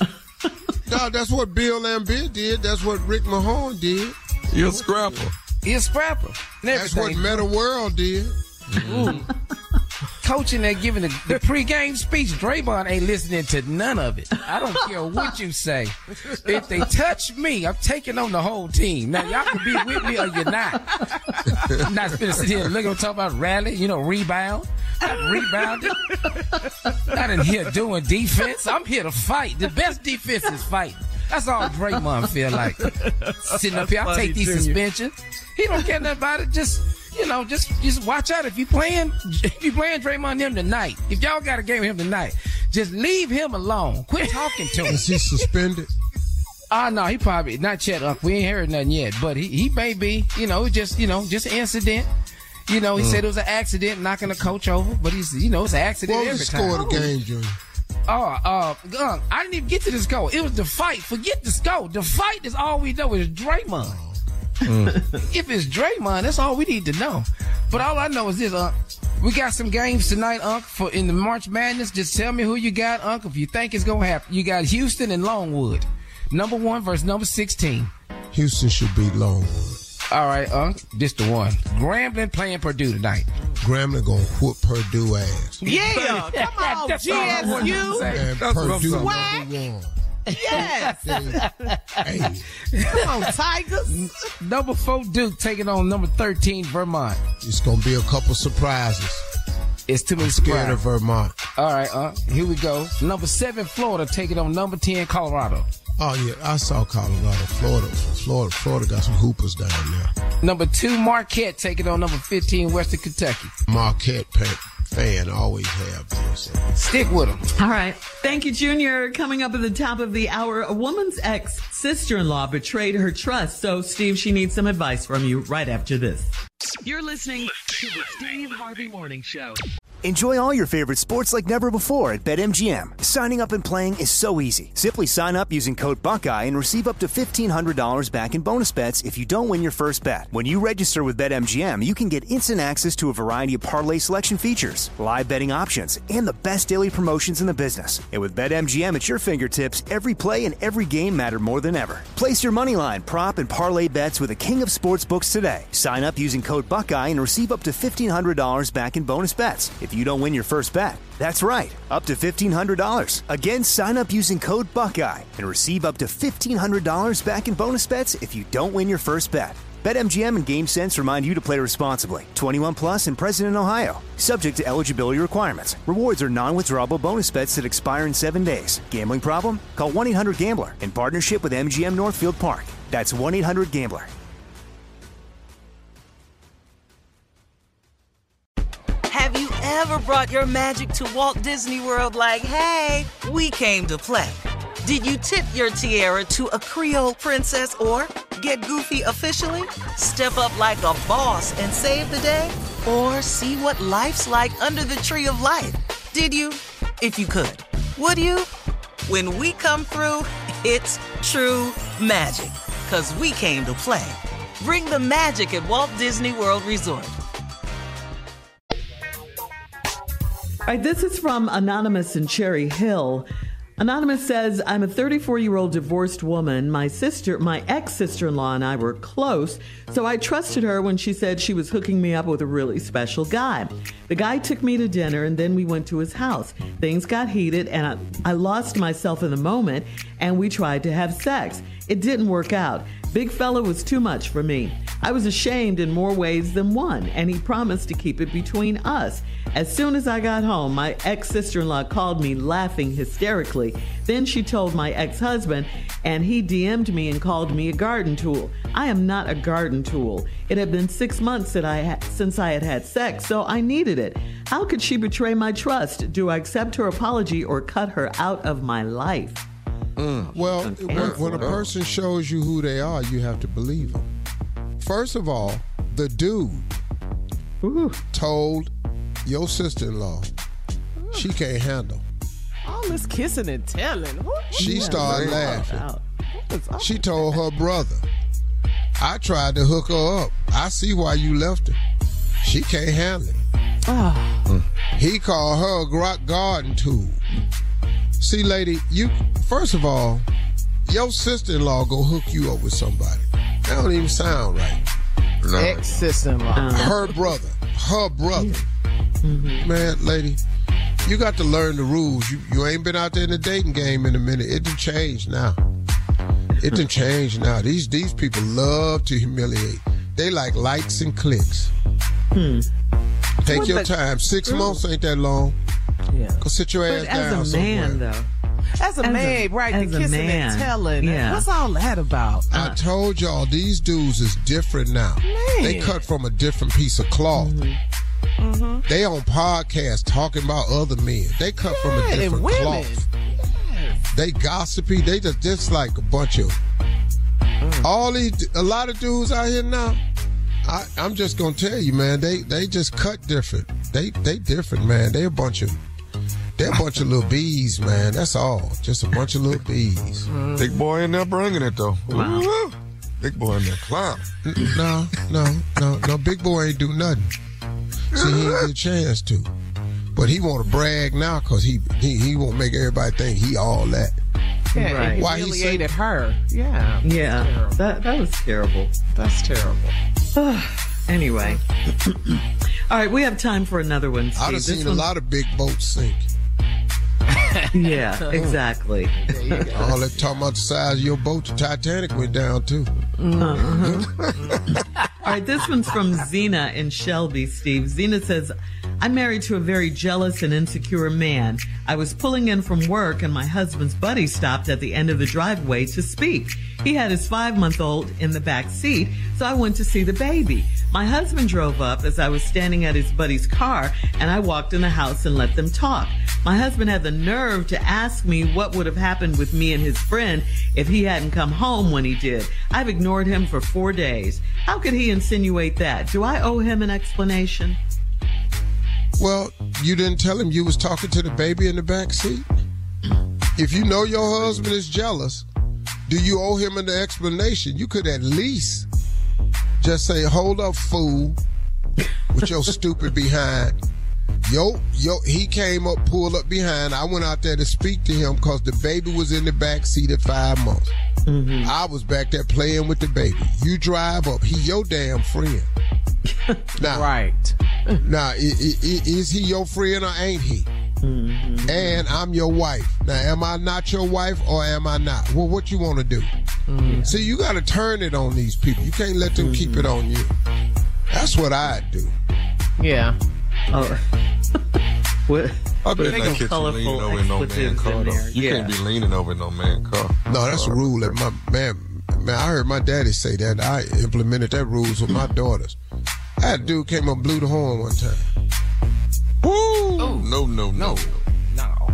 No, that's what Bill Lambert did. That's what Rick Mahorn did. You're a scrapper. He's a scrapper. And That's what everything. Meta World did. Ooh. Coaching and giving the, the pregame speech, Draymond ain't listening to none of it. I don't care what you say. If they touch me, I'm taking on the whole team. Now, y'all can be with me or you're not. I'm not going to sit here and look at talk about rally, you know, rebound. I'm rebounding. Not in here doing defense. I'm here to fight. The best defense is fighting. That's all Draymond feel like. Sitting up here, I'll take these suspensions. He don't care nothing about it. Just, you know, just just watch out. If you playing, if you playing Draymond him tonight, if y'all got a game with him tonight, just leave him alone. Quit talking to him. Is he suspended? Ah, uh, no, he probably not yet. Uncle. We ain't heard nothing yet, but he he may be. You know, just you know, just an incident. You know, he mm. said it was an accident knocking a coach over, but he's you know it's an accident what was every the time. score of the game, Junior? Oh, uh, uh, I didn't even get to the score. It was the fight. Forget the score. The fight is all we know is Draymond. Mm. If it's Draymond, that's all we need to know. But all I know is this, Unc. We got some games tonight, Unc, for in the March Madness. Just tell me who you got, Unc, if you think it's gonna happen. You got Houston and Longwood. Number one versus number sixteen. Houston should beat Longwood. All right, Unc, this the one. Grambling playing Purdue tonight. Grambling gonna whoop Purdue ass. Yeah, come on, That's G all I S wanted to U. say. And That's what I'm Purdue saying. number one. Yes. Hey, Come on, Tigers. Number four Duke taking on number thirteen Vermont. it's gonna be a couple surprises. It's too many Scared of surprises. Vermont. All right, Unc, here we go. Number seven Florida taking on number ten Colorado. Oh yeah, I saw Colorado, Florida, Florida, Florida got some hoopers down there. Number two Marquette taking on number fifteen Western Kentucky. Marquette fan always have this. Stick with them. All right. Thank you, Junior. Coming up at the top of the hour, a woman's ex-sister-in-law betrayed her trust. So, Steve, she needs some advice from you right after this. You're listening to the Steve Harvey Morning Show. Enjoy all your favorite sports like never before at BetMGM. Signing up and playing is so easy. Simply sign up using code Buckeye and receive up to fifteen hundred dollars back in bonus bets if you don't win your first bet. When you register with BetMGM, you can get instant access to a variety of parlay selection features, live betting options, and the best daily promotions in the business. And with BetMGM at your fingertips, every play and every game matter more than ever. Place your moneyline, prop, and parlay bets with the king of sportsbooks today. Sign up using code Buckeye and receive up to fifteen hundred dollars back in bonus bets if you don't win your first bet. That's right, up to fifteen hundred dollars. Again, sign up using code Buckeye and receive up to fifteen hundred dollars back in bonus bets if you don't win your first bet. BetMGM and GameSense remind you to play responsibly. twenty-one plus and present in Ohio. Subject to eligibility requirements. Rewards are non-withdrawable bonus bets that expire in seven days. Gambling problem? Call one eight hundred gambler in partnership with M G M Northfield Park. That's one eight hundred gambler. Have you ever brought your magic to Walt Disney World like, hey, we came to play? Did you tip your tiara to a Creole princess or get goofy officially? Step up like a boss and save the day? Or see what life's like under the tree of life? Did you? If you could, Would you? When we come through, it's true magic. 'Cause we came to play. Bring the magic at Walt Disney World Resort. All right, this is from Anonymous in Cherry Hill. Anonymous says, I'm a thirty-four-year-old divorced woman. My sister, my ex-sister-in-law and I were close, so I trusted her when she said she was hooking me up with a really special guy. The guy took me to dinner, and then we went to his house. Things got heated, and I, I lost myself in the moment, and we tried to have sex. It didn't work out. Big fella was too much for me. I was ashamed in more ways than one, and he promised to keep it between us. As soon as I got home, my ex-sister-in-law called me laughing hysterically. Then she told my ex-husband, and he D M'd me and called me a garden tool. I am not a garden tool. It had been six months that I had, since I had had sex, so I needed it. How could she betray my trust? Do I accept her apology or cut her out of my life? Mm. Well, when, when a person shows you who they are, you have to believe them. First of all, the dude Ooh. told your sister-in-law she can't handle. All this kissing and telling. What? She Yeah. started laughing. She told her brother, I tried to hook her up. I see why you left her. She can't handle it. Oh. He called her a gro- garden tool. See, lady, you first of all, your sister-in-law go hook you up with somebody. That don't even sound right. No. Ex-sister-in-law. Uh, her brother. Her brother. Mm-hmm. Man, lady, you got to learn the rules. You you ain't been out there in the dating game in a minute. It done changed now. It done changed now. These these people love to humiliate. They like likes and clicks. Hmm. Take Well, your but- time. Six months ain't that long. Yeah. Go sit your ass But down as a man, somewhere. though. As a As a- man, right? as The a kissing man, and telling. yeah. What's all that about? I told y'all these dudes is different now. Man. They cut from a different piece of cloth. Mm-hmm. They on podcasts talking about other men. They cut from a Yeah, and different women. cloth. They gossipy. They just just like a bunch of Mm. all these. A lot of dudes out here now. I, I'm just gonna tell you, man. They they just cut different. They they different, man. They a bunch of they're a bunch of little bees, man. That's all. Just a bunch of little bees. Big boy in there bringing it though. Wow. Woo. Big boy in there clown. No, no, no, no. Big boy ain't do nothing. See, he ain't get a chance to. But he want to brag now because he, he he won't make everybody think he all that. Yeah, Right. and Why he humiliated say- her. Yeah. Yeah, Terrible. that that was terrible. That's terrible. Anyway. All right, we have time for another one, Steve. I've This seen a one's- lot of big boats sink. Yeah, exactly. All that talking about the size of your boat, the Titanic went down too. Uh-huh. All right, this one's from Zena in Shelby, Steve. Zena says, I'm married to a very jealous and insecure man. I was pulling in from work and my husband's buddy stopped at the end of the driveway to speak. He had his five-month-old in the back seat, so I went to see the baby. My husband drove up as I was standing at his buddy's car, and I walked in the house and let them talk. My husband had the nerve to ask me what would have happened with me and his friend if he hadn't come home when he did. I've ignored him for four days. How could he insinuate that? Do I owe him an explanation? Well, you didn't tell him you was talking to the baby in the back seat? If you know your husband is jealous, do you owe him an explanation? You could at least just say, hold up, fool, with your stupid behind. Yo, yo, he came up, pulled up behind. I went out there to speak to him because the baby was in the back seat at five months. Mm-hmm. I was back there playing with the baby. You drive up. He your damn friend. Now, right. Now, i- i- i- is he your friend or ain't he? Mm-hmm. And I'm your wife. Now, am I not your wife or am I not? Well, what you want to do? Mm-hmm. See, you got to turn it on these people. You can't let them mm-hmm. keep it on you. That's what I'd do. Yeah. Oh. What? I bet Make that them kid colorful leaning over in no man expletives car in though. there. You Yeah. can't be leaning over in no man car. No, that's a rule that my man. Man, I heard my daddy say that. I implemented that rules with my daughters. I had a dude came up and blew the horn one time. Woo! Oh, no, no, no, no.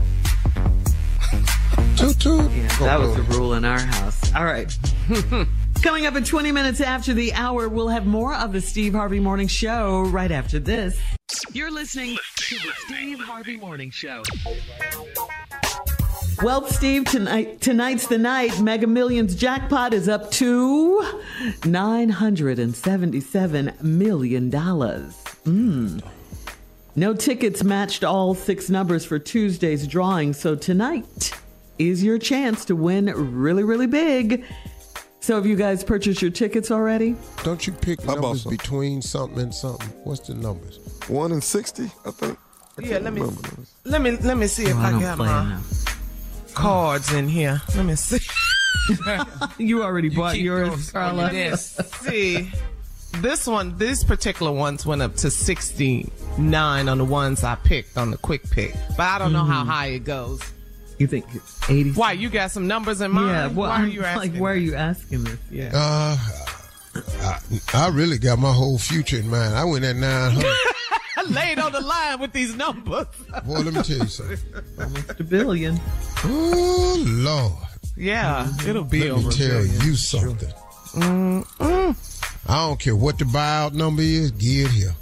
Toot toot. Yeah, that was the rule in our house. All right. Coming up in twenty minutes after the hour, we'll have more of the Steve Harvey Morning Show right after this. You're listening to the Steve Harvey Morning Show. Well, Steve, tonight tonight's the night. Mega Millions jackpot is up to nine hundred seventy-seven million dollars. Mm. No tickets matched all six numbers for Tuesday's drawing, so tonight is your chance to win really, really big. So have you guys purchased your tickets already? Don't you pick I numbers some. between something and something? What's the numbers? One and sixty, I think. I Yeah, can't let me remember. let me let me see if Oh, I, I don't got play my enough. cards in here. Let me see. You already bought keep yours, those on Carla. your desk. See, this one, these particular ones went up to sixty-nine on the ones I picked on the quick pick, but I don't know how high it goes. You think it's eighty? Why, you got some numbers in mind? Yeah, well, why are I'm you like, asking? why are you asking this? Yeah. Uh, I, I really got my whole future in mind. I went at nine hundred. I laid on the line with these numbers. Boy, let me tell you something. Almost a billion. Oh, Lord. Yeah, it'll be Let over me a tell billion. you something. Mm-mm. I don't care what the buyout number is, get it here.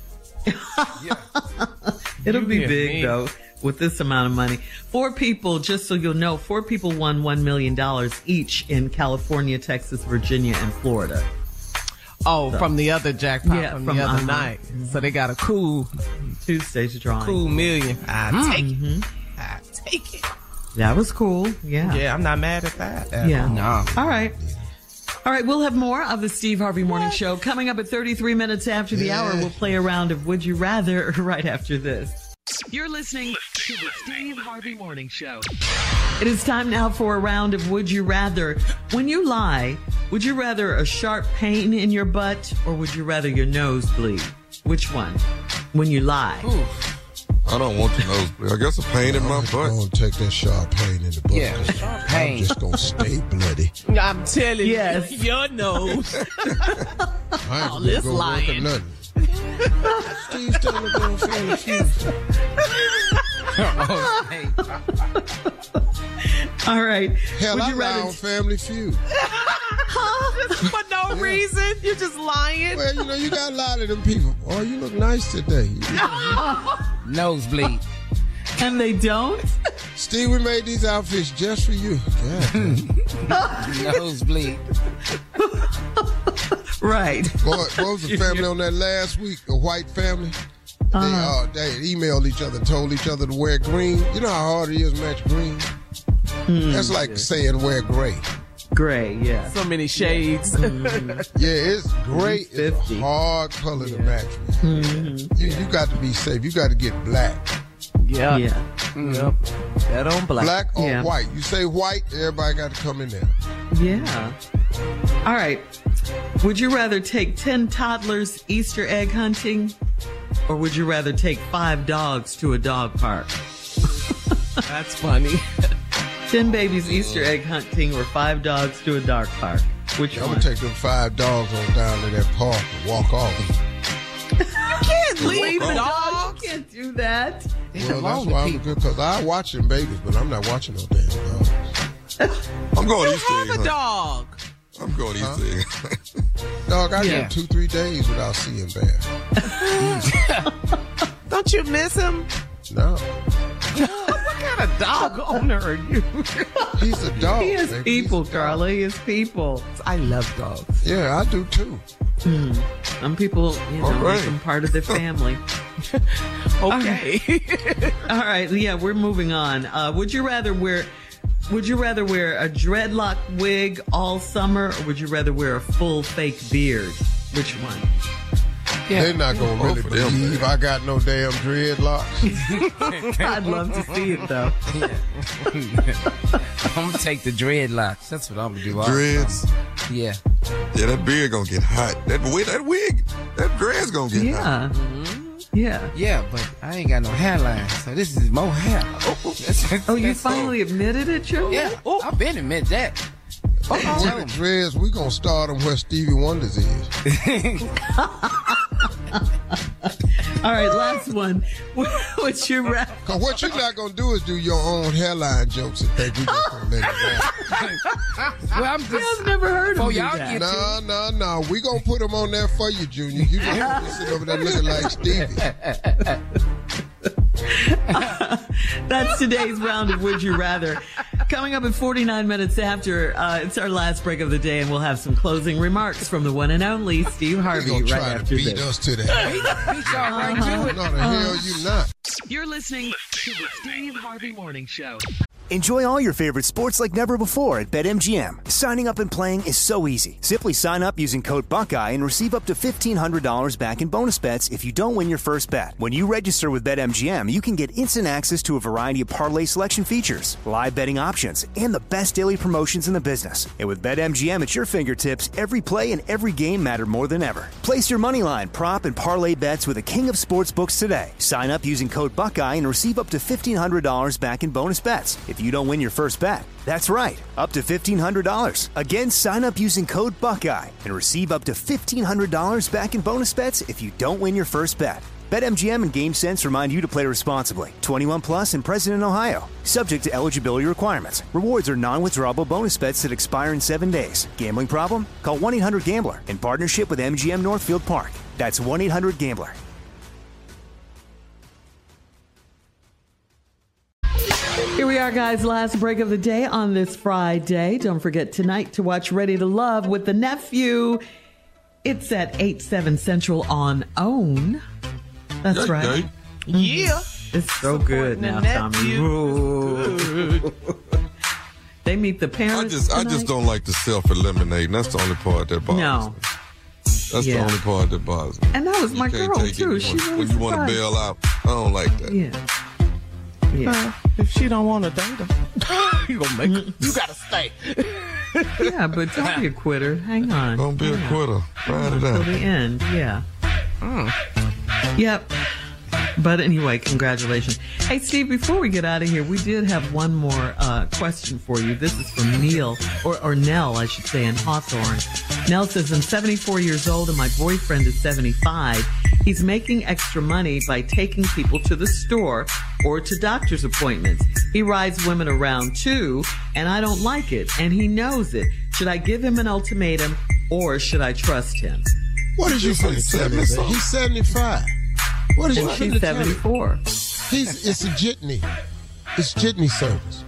It'll You be hear big, me. though, with this amount of money. Four people, just so you'll know, four people won one million dollars each in California, Texas, Virginia, and Florida. Oh, So- from the other jackpot Yeah, from, from, the other uh-huh. night. So they got a cool, Tuesday's drawing. cool million. I take Mhm. it. I take it. That was cool. Yeah. Yeah, I'm not mad at that. at Yeah. all. No. All right. All right, we'll have more of the Steve Harvey Morning Show coming up at thirty-three minutes after the Yeah. hour. We'll play a round of Would You Rather right after this. You're listening to the Steve Harvey Morning Show. It is time now for a round of Would You Rather. When you lie, would you rather a sharp pain in your butt or would you rather your nose bleed? Which one? When you lie. I don't want the nosebleed. I guess a pain in my I'm butt. going to take that sharp pain in the butt. Yeah, sharp pain. I'm just going to stay bloody. I'm telling Yes. you, your nose. I ain't All gonna this go work or lying. nothing. Steve's telling me to go for a few. Oh, hey. All right. Hell, would I you lie rather on Family Feud. Just for no reason. You're just lying. Well, you know, you got a lot of them people. Oh, you look nice today. Nosebleed. and they don't? Steve, we made these outfits just for you. God, Nosebleed. Right. boy, what was the family on that last week? A white family. They uh, they emailed each other, told each other to wear green. You know how hard it is to match green. That's like saying wear gray. Gray, yeah. So many shades. Yeah, it's gray. It's a hard color to match. Mm-hmm. You, you got to be safe. You got to get black. Yeah. Yeah. Yep. That on black. Black or Yeah. white. You say white, everybody got to come in there. Yeah. All right. Would you rather take ten toddlers Easter egg hunting or would you rather take five dogs to a dog park? That's funny. ten babies Easter egg hunting or five dogs to a dog park? Which I'm one? going to take them five dogs on down to that park and walk off. You can't leave Oh. the dogs. You can't do that. Well, that's why I'm good, because I watch them babies, but I'm not watching no damn dogs. I'm going You Easter egg have a hunting. dog. I'm going Easter egg. Dog, I Yeah. go two, three days without seeing Bear. Don't you miss him? No. What kind of dog owner are you? He's a dog. He is baby. people, He's a dog. Carla. He is people. I love dogs. Yeah, I do too. Some people, you know, All right. make them part of their family. Okay. All right, yeah, we're moving on. Uh, would you rather wear would you rather wear a dreadlock wig all summer or would you rather wear a full fake beard? Which one? They're not going to really Both of them. believe I got no damn dreadlocks. I'd love to see it though. I'm gonna take the dreadlocks. That's what I'm gonna do. all the Dreads. time. Yeah. Yeah, that beard gonna get hot. That wig, that wig, that dread's gonna get hot. Yeah. Yeah. Yeah, but I ain't got no hairline, so this is more hair. Oh, you finally admitted it, Joe? Yeah. Oh, I've been admit that. With the dreads, we going to start them where Stevie Wonder's is. All right, last one. Would you rather? Because what you're not going to do is do your own hairline jokes and think we just going to let it happen. Well, I'm just. I've never heard Oh, of y'all that. get No, no, no. We going to put them on there for you, Junior. You just gonna be sitting over there looking like Stevie. That's today's round of Would You Rather. Coming up at forty-nine minutes after, uh, it's our last break of the day, and we'll have some closing remarks from the one and only Steve Harvey right try after to beat this. us to that. Beat y'all right to it. No, the hell you not. You're listening to the Steve Harvey Morning Show. Enjoy all your favorite sports like never before at BetMGM. Signing up and playing is so easy. Simply sign up using code Buckeye and receive up to fifteen hundred dollars back in bonus bets if you don't win your first bet. When you register with BetMGM, you can get instant access to a variety of parlay selection features, live betting options, and the best daily promotions in the business. And with BetMGM at your fingertips, every play and every game matter more than ever. Place your moneyline, prop, and parlay bets with the king of sportsbooks today. Sign up using code Buckeye and receive up to fifteen hundred dollars back in bonus bets if you don't win your first bet. That's right, up to fifteen hundred dollars. Again, sign up using code Buckeye and receive up to fifteen hundred dollars back in bonus bets if you don't win your first bet. BetMGM and GameSense remind you to play responsibly. twenty-one plus and present in Ohio. Subject to eligibility requirements. Rewards are non-withdrawable bonus bets that expire in seven days. Gambling problem? Call one eight hundred gambler in partnership with M G M Northfield Park. That's one eight hundred gambler. Here we are, guys. Last break of the day on this Friday. Don't forget tonight to watch Ready to Love with the nephew. It's at eight, seven Central on OWN. That's Yay, right. yay. Yeah. It's so good now, Tommy. Ooh. They meet the parents. I just, I tonight. just don't like the self-eliminating. That's the only part that bothers No. me. That's Yeah. the only part that bothers me. And that was my You can't girl, take too. it She when, really when you want to surprised. bail out. I don't like that. Yeah. Yeah. Uh, if she don't want to date him, you gonna make her. You gotta stay. Yeah, but don't be a quitter. Hang on. Don't be a quitter. Ride it Till out. the end, yeah. Mm. Yep. But anyway, congratulations. Hey, Steve, before we get out of here, we did have one more uh, question for you. This is from Neil, or, or Nell, I should say, in Hawthorne. Nell says, I'm seventy-four years old and my boyfriend is seventy-five. He's making extra money by taking people to the store or to doctor's appointments. He rides women around too, and I don't like it, and he knows it. Should I give him an ultimatum or should I trust him? What did you say? seventy? He's seventy-five. What is And you she's finna tell me? seventy-four. He's it's a jitney. It's jitney service.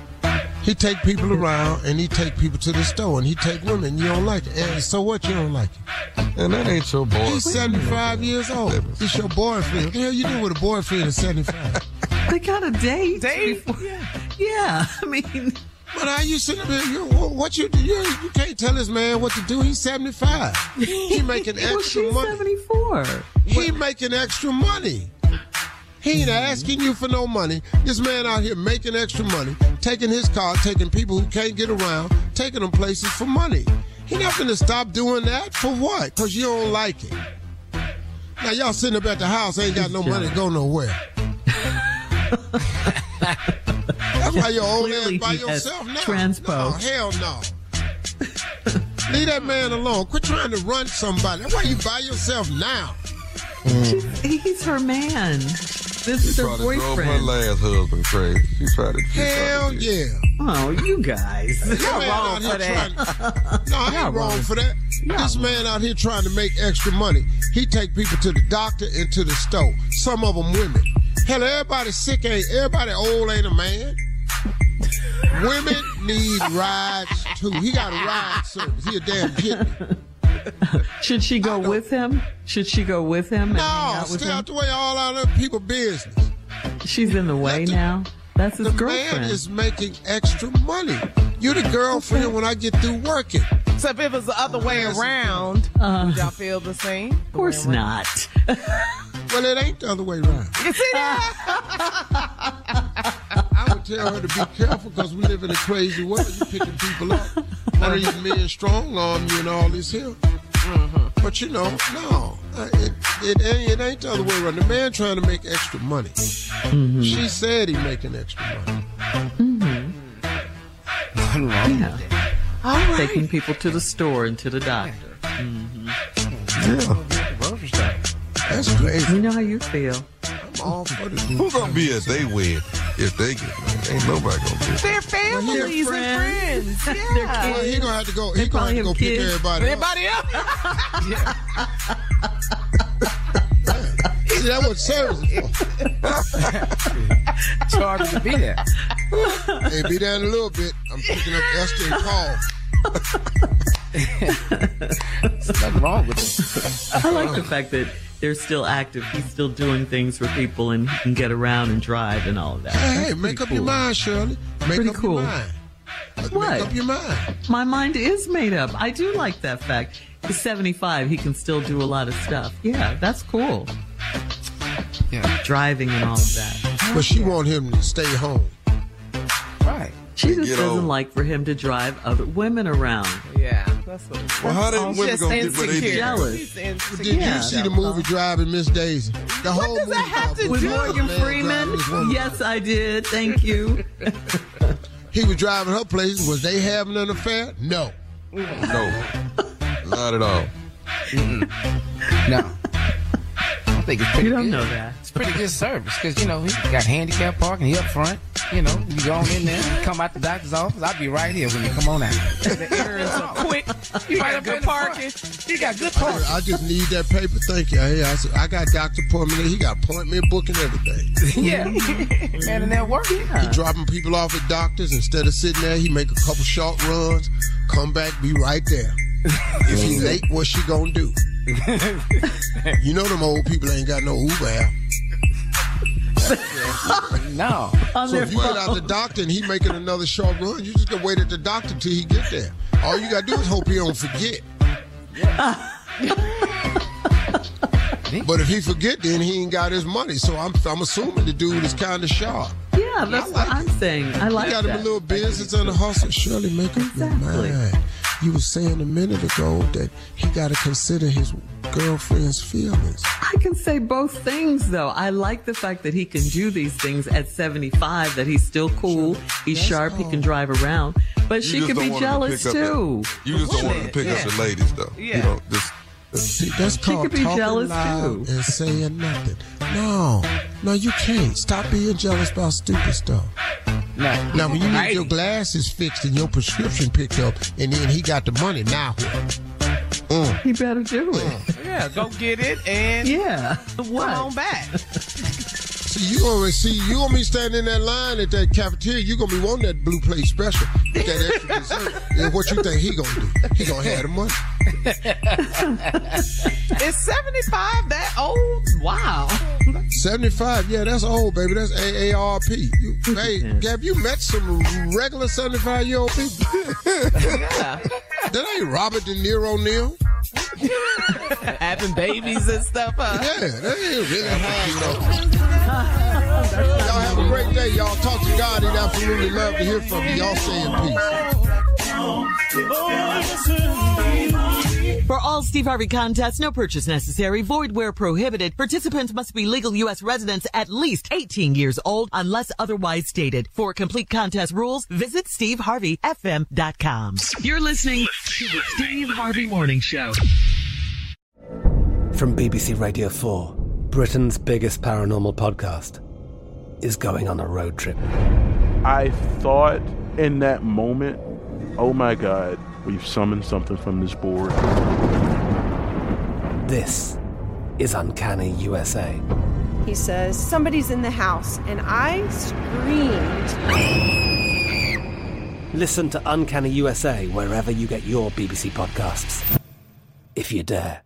He take people around and he take people to the store and he take women. You don't like it. And so what? You don't like it. And that ain't your boy. He's seventy-five years old. It's your boyfriend. What the hell you do with a boyfriend at seventy-five? They got a date. Date? before- Yeah, I mean, But how you sitting there? You, what you do? You, you can't tell this man what to do. He's seventy-five. He making well, extra she's money. seventy-four. He making extra money. He ain't asking you for no money. This man out here making extra money, taking his car, taking people who can't get around, taking them places for money. He not gonna stop doing that for what? Because you don't like it. Now y'all sitting up at the house, ain't got no money to go nowhere. That's why you're old ass Clearly by he has yourself now. transpo. No, hell no. Leave that man alone. Quit trying to run somebody. That's why you by yourself now. She's, he's her man. This is She her probably drove her boyfriend. last husband crazy. She tried to. she Hell tried to yeah. Oh, you guys. This You're man wrong out here for that. trying- No, I Y'all ain't wrong wrong. for that. This man out here trying to make extra money. He take people to the doctor and to the store. Some of them women. Hell, everybody sick ain't, everybody old ain't a man. Women need rides too. He got a ride service. He a damn jitney. Should she go with him? Should she go with him and hang No, out with stay him? out the way of all other people business. She's in the way now. That's his The girlfriend. man is making extra money. You the girlfriend when I get through working. So if it was the other way around, Uh, would y'all feel the same? of course not. Well, it ain't the other way around. You see that? I would tell her to be careful because we live in a crazy world. You picking people up. One of these men strong arm you and all this here. Mm-hmm. But you know, no, uh, it, it, ain't, it ain't the other way around. The man trying to make extra money. Mm-hmm. She said he making extra money. Yeah. All right. Taking people to the store and to the doctor. Mm-hmm. Yeah. That's crazy. You know how you feel. I'm all for this. Who gonna be at they wed if they get married? Ain't nobody gonna be. They're families and friends. They're Yeah. Well, he gonna have to go. They He gonna have to probably go have pick kids. everybody up. Everybody else? See, that's what service is for. Charged to be there. Hey, be down a little bit. I'm picking up Esther and Paul. There's nothing wrong with it. I like the fact that they're still active. He's still doing things for people and he can get around and drive and all of that. Hey, That's make up cool. your mind, Shirley. Make Pretty up cool. your mind. What? Make up your mind. My mind is made up. I do like that fact. He's seventy-five. He can still do a lot of stuff. Yeah, that's cool. Yeah. Driving and all of that. But she want him to stay home. Right. She They just get doesn't old. like for him to drive other women around. Yeah, that's what it is. Well, how they Oh, women just gonna get what they insecure. do? Jealous. He's Did insecure. you Yeah. see the movie Driving Miss Daisy? The whole does movie that have about to With do? a Morgan man Freeman? driving his woman. Yes, I did. Thank you. He was driving her places. Was they having an affair? No. No, not at all. No. I think it's pretty You don't good. know that. It's pretty good service because, you know, he got handicap parking. He up front. You know, you go on in there, come out the doctor's office. I'll be right here when you come on out. The areas are quick. You Right got up good in parking. You got good parking. I just need that paper. Thank you. Hey, I, said, I got doctor appointment. He got appointment book and everything. Yeah. Man, and that work. He dropping people off at doctors. Instead of sitting there, he make a couple short runs, come back, be right there. If he late, what she gonna do? You know them old people ain't got no Uber app. No. So if you get out the doctor and he making another short run, you just gotta wait at the doctor till he get there. All you gotta do is hope he don't forget. But if he forget, then he ain't got his money. So I'm I'm assuming the dude is kind of sharp. Yeah, that's what I'm saying. I like He got that. him a little business on the hustle. Surely make up Exactly. your mind. You was saying a minute ago that he got to consider his girlfriend's feelings. I can say both things, though. I like the fact that he can do these things at seventy-five, that he's still cool, he's sharp, he can drive around. But You she just could don't be want him to jealous, pick up too. the- You just don't want him to pick up the ladies, though. Yeah. You know, just. See, that's She called could be talking jealous, loud too. and saying nothing. No, no, you can't. Stop being jealous about stupid stuff. No. Now, when you need Right. your glasses fixed and your prescription picked up, and then he got the money, now what? Mm. He better do it. Yeah, go get it and Yeah. What? come on back. See, you gonna see you gonna be standing in that line at that cafeteria. You gonna be wanting that blue plate special with that extra dessert. And what you think he gonna do? He gonna have the money. Is seventy-five that old? Wow. seventy-five, yeah, that's old, baby. That's A A R P. You, hey, have you met some regular seventy-five year old people? Yeah. That ain't Robert De Niro Neal. Having babies and stuff. Huh? Yeah, that ain't really high, though. Y'all have a great day, y'all. Talk to God. He'd absolutely love to hear from you. Y'all stay in peace. For all Steve Harvey contests, no purchase necessary, void where prohibited. Participants must be legal U S residents at least eighteen years old unless otherwise stated. For complete contest rules, visit steve harvey f m dot com. You're listening to the Steve Harvey Morning Show. From B B C Radio four, Britain's biggest paranormal podcast is going on a road trip. I thought in that moment, oh my God, we've summoned something from this board. This is Uncanny U S A. He says, somebody's in the house, and I screamed. Listen to Uncanny U S A wherever you get your B B C podcasts, if you dare.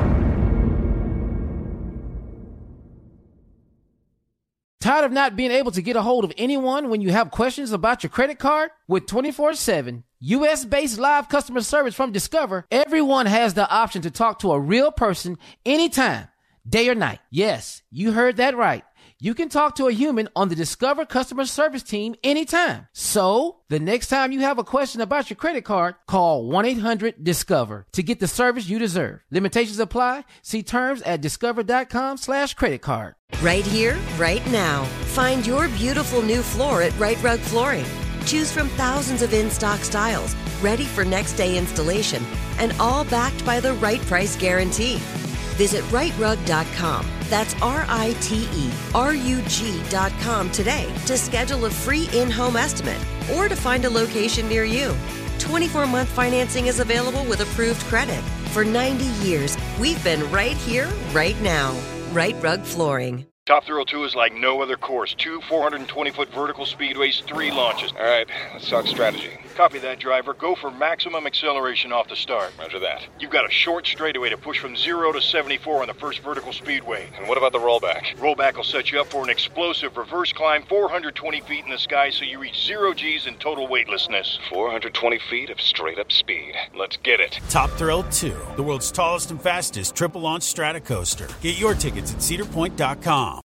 Tired of not being able to get a hold of anyone when you have questions about your credit card? With twenty-four seven U S-based live customer service from Discover, everyone has the option to talk to a real person anytime, day or night. Yes, you heard that right. You can talk to a human on the Discover customer service team anytime. So, the next time you have a question about your credit card, call one eight hundred discover to get the service you deserve. Limitations apply. See terms at discover.com slash credit card. Right here, right now. Find your beautiful new floor at Right Rug Flooring. Choose from thousands of in-stock styles, ready for next day installation, and all backed by the right price guarantee. Visit right rug dot com. That's R I T E R U G dot com today to schedule a free in-home estimate or to find a location near you. twenty-four month financing is available with approved credit. For ninety years, we've been right here, right now. Right Rug Flooring. Top Thrill two is like no other course. Two four hundred twenty foot vertical speedways, three launches. All right, let's talk strategy. Copy that, driver. Go for maximum acceleration off the start. Roger that. You've got a short straightaway to push from zero to seventy-four on the first vertical speedway. And what about the rollback? Rollback will set you up for an explosive reverse climb four hundred twenty feet in the sky so you reach zero G's in total weightlessness. four hundred twenty feet of straight-up speed. Let's get it. Top Thrill two, the world's tallest and fastest triple-launch strata coaster. Get your tickets at cedar point dot com.